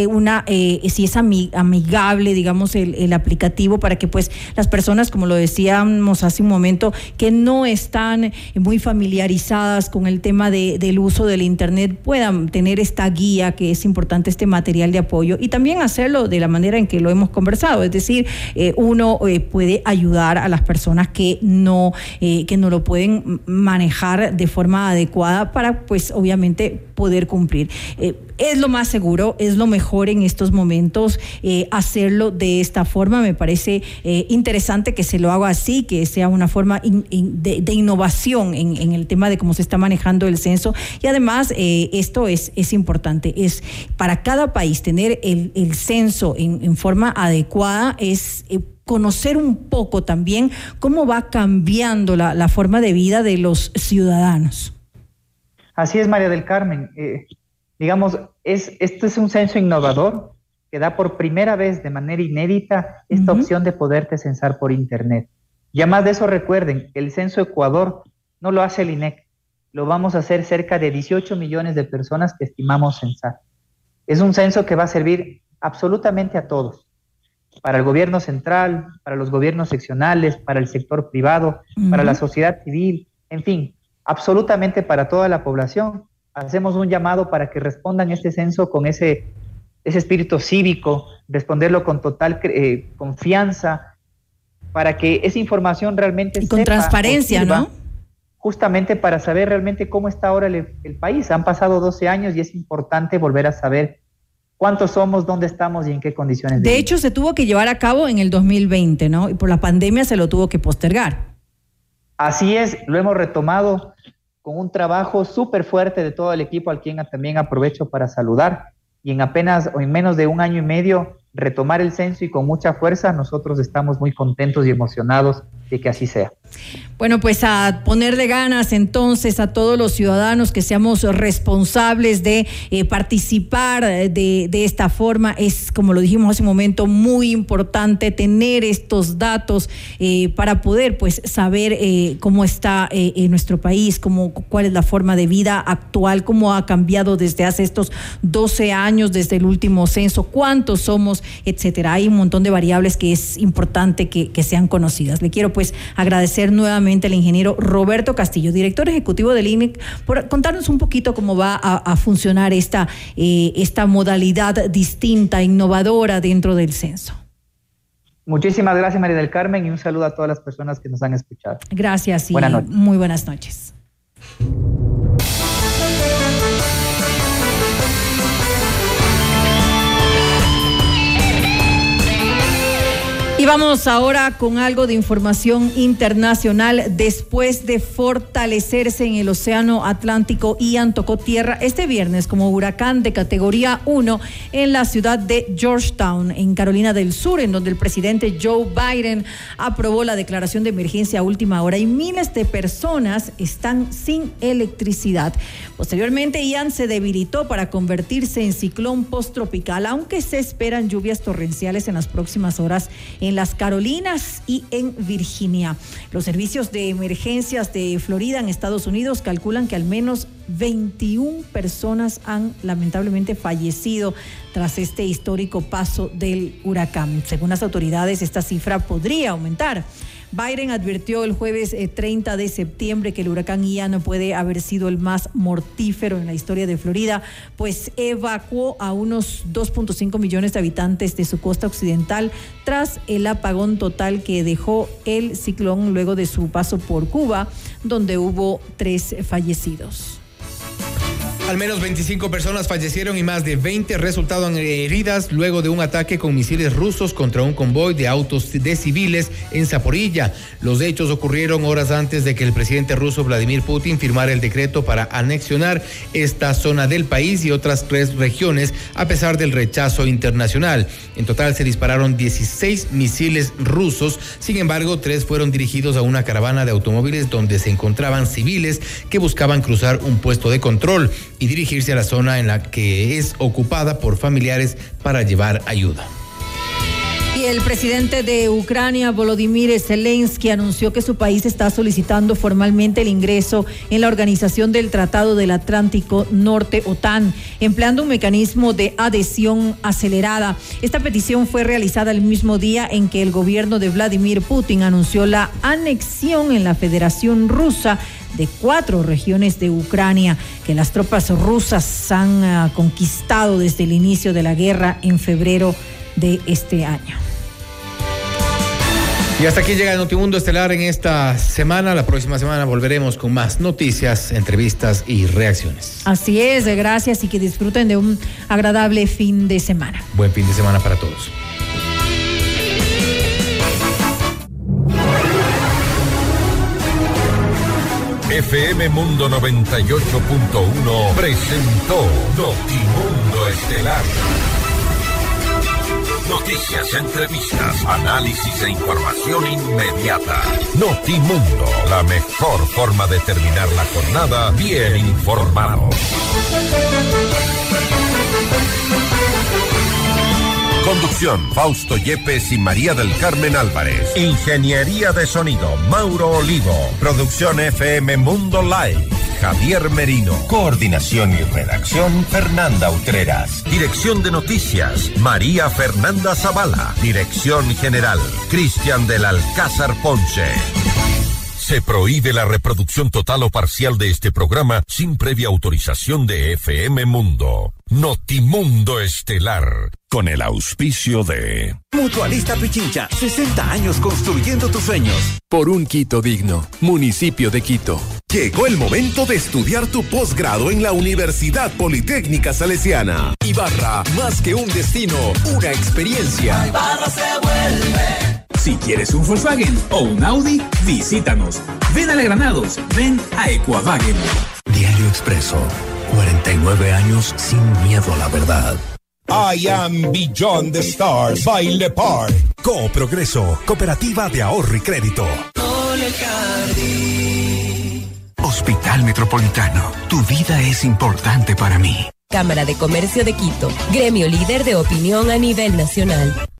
amigable, digamos, el aplicativo, para que pues las personas, como lo decíamos hace un momento, que no están muy familiarizadas con el tema del uso del internet, puedan tener esta guía, que es importante, este material de apoyo, y también hacerlo de la manera en que lo hemos conversado, es decir, uno puede ayudar a las personas que no lo pueden manejar de forma adecuada para, pues, obviamente poder cumplir. Es lo más seguro, es lo mejor en estos momentos hacerlo de esta forma. Me parece interesante que se lo haga así, que sea una forma de innovación en el tema de cómo se está manejando el censo. Y además, esto es importante, es para cada país tener el censo en forma adecuada, es conocer un poco también cómo va cambiando la forma de vida de los ciudadanos. Así es, María del Carmen. Digamos, esto es un censo innovador que da por primera vez de manera inédita esta opción de poderte censar por internet. Y además de eso, recuerden, el censo Ecuador no lo hace el INEC, lo vamos a hacer cerca de 18 millones de personas que estimamos censar. Es un censo que va a servir absolutamente a todos, para el gobierno central, para los gobiernos seccionales, para el sector privado, para la sociedad civil, en fin, absolutamente para toda la población. Hacemos un llamado para que respondan este censo con ese espíritu cívico, responderlo con total confianza, para que esa información realmente y con transparencia, sirva, ¿no? Justamente para saber realmente cómo está ahora el país. Han pasado 12 años y es importante volver a saber cuántos somos, dónde estamos y en qué condiciones. De hecho, se tuvo que llevar a cabo en el 2020, ¿no? Y por la pandemia se lo tuvo que postergar. Así es, lo hemos retomado con un trabajo súper fuerte de todo el equipo, al quien también aprovecho para saludar. Y en apenas o en menos de 1 año y medio retomar el censo, y con mucha fuerza. Nosotros estamos muy contentos y emocionados de que así sea. Bueno, pues a ponerle ganas entonces a todos los ciudadanos, que seamos responsables de participar de esta forma. Es, como lo dijimos hace un momento, muy importante tener estos datos para poder pues saber cómo está nuestro país, cuál es la forma de vida actual, cómo ha cambiado desde hace estos 12 años, desde el último censo, cuántos somos, etcétera. Hay un montón de variables que es importante que sean conocidas. Le quiero pues agradecer nuevamente al ingeniero Roberto Castillo, director ejecutivo del INEC, por contarnos un poquito cómo va a funcionar esta modalidad distinta, innovadora dentro del censo. Muchísimas gracias, María del Carmen, y un saludo a todas las personas que nos han escuchado. Gracias y buenas noches. Muy buenas noches. Y vamos ahora con algo de información internacional. Después de fortalecerse en el Océano Atlántico, Ian tocó tierra este viernes como huracán de categoría 1 en la ciudad de Georgetown, en Carolina del Sur, en donde el presidente Joe Biden aprobó la declaración de emergencia a última hora y miles de personas están sin electricidad. Posteriormente, Ian se debilitó para convertirse en ciclón posttropical, aunque se esperan lluvias torrenciales en las próximas horas en las Carolinas y en Virginia. Los servicios de emergencias de Florida en Estados Unidos calculan que al menos 21 personas han lamentablemente fallecido tras este histórico paso del huracán. Según las autoridades, esta cifra podría aumentar. Biden advirtió el jueves 30 de septiembre que el huracán Ian puede haber sido el más mortífero en la historia de Florida, pues evacuó a unos 2.5 millones de habitantes de su costa occidental tras el apagón total que dejó el ciclón luego de su paso por Cuba, donde hubo 3 fallecidos. Al menos 25 personas fallecieron y más de 20 resultaron heridas luego de un ataque con misiles rusos contra un convoy de autos de civiles en Zaporilla. Los hechos ocurrieron horas antes de que el presidente ruso Vladimir Putin firmara el decreto para anexionar esta zona del país y otras 3 regiones a pesar del rechazo internacional. En total se dispararon 16 misiles rusos, sin embargo 3 fueron dirigidos a una caravana de automóviles donde se encontraban civiles que buscaban cruzar un puesto de control y dirigirse a la zona en la que es ocupada por familiares para llevar ayuda. Y el presidente de Ucrania, Volodymyr Zelensky, anunció que su país está solicitando formalmente el ingreso en la Organización del Tratado del Atlántico Norte, OTAN, empleando un mecanismo de adhesión acelerada. Esta petición fue realizada el mismo día en que el gobierno de Vladimir Putin anunció la anexión en la Federación Rusa de 4 regiones de Ucrania que las tropas rusas han conquistado desde el inicio de la guerra en febrero de este año. Y hasta aquí llega el Notimundo Estelar en esta semana. La próxima semana volveremos con más noticias, entrevistas y reacciones. Así es, gracias y que disfruten de un agradable fin de semana. Buen fin de semana para todos. FM Mundo 98.1 presentó Notimundo Estelar. Noticias, entrevistas, análisis e información inmediata. Notimundo, la mejor forma de terminar la jornada bien informados. Conducción, Fausto Yepes y María del Carmen Álvarez. Ingeniería de sonido, Mauro Olivo. Producción FM Mundo Live, Javier Merino. Coordinación y redacción, Fernanda Utreras. Dirección de noticias, María Fernanda Zavala. Dirección general, Cristian del Alcázar Ponce. Se prohíbe la reproducción total o parcial de este programa sin previa autorización de FM Mundo. Notimundo Estelar, con el auspicio de Mutualista Pichincha, 60 años construyendo tus sueños. Por un Quito digno, municipio de Quito. Llegó el momento de estudiar tu posgrado en la Universidad Politécnica Salesiana. Ibarra, más que un destino, una experiencia. Ibarra se vuelve. Si quieres un Volkswagen o un Audi, visítanos. Ven a La Granados, ven a Equavagen. Diario Expreso, 49 años sin miedo a la verdad. I Am Beyond the Stars by Le Parc. Coprogreso, Cooperativa de Ahorro y Crédito. Hospital Metropolitano, tu vida es importante para mí. Cámara de Comercio de Quito, gremio líder de opinión a nivel nacional.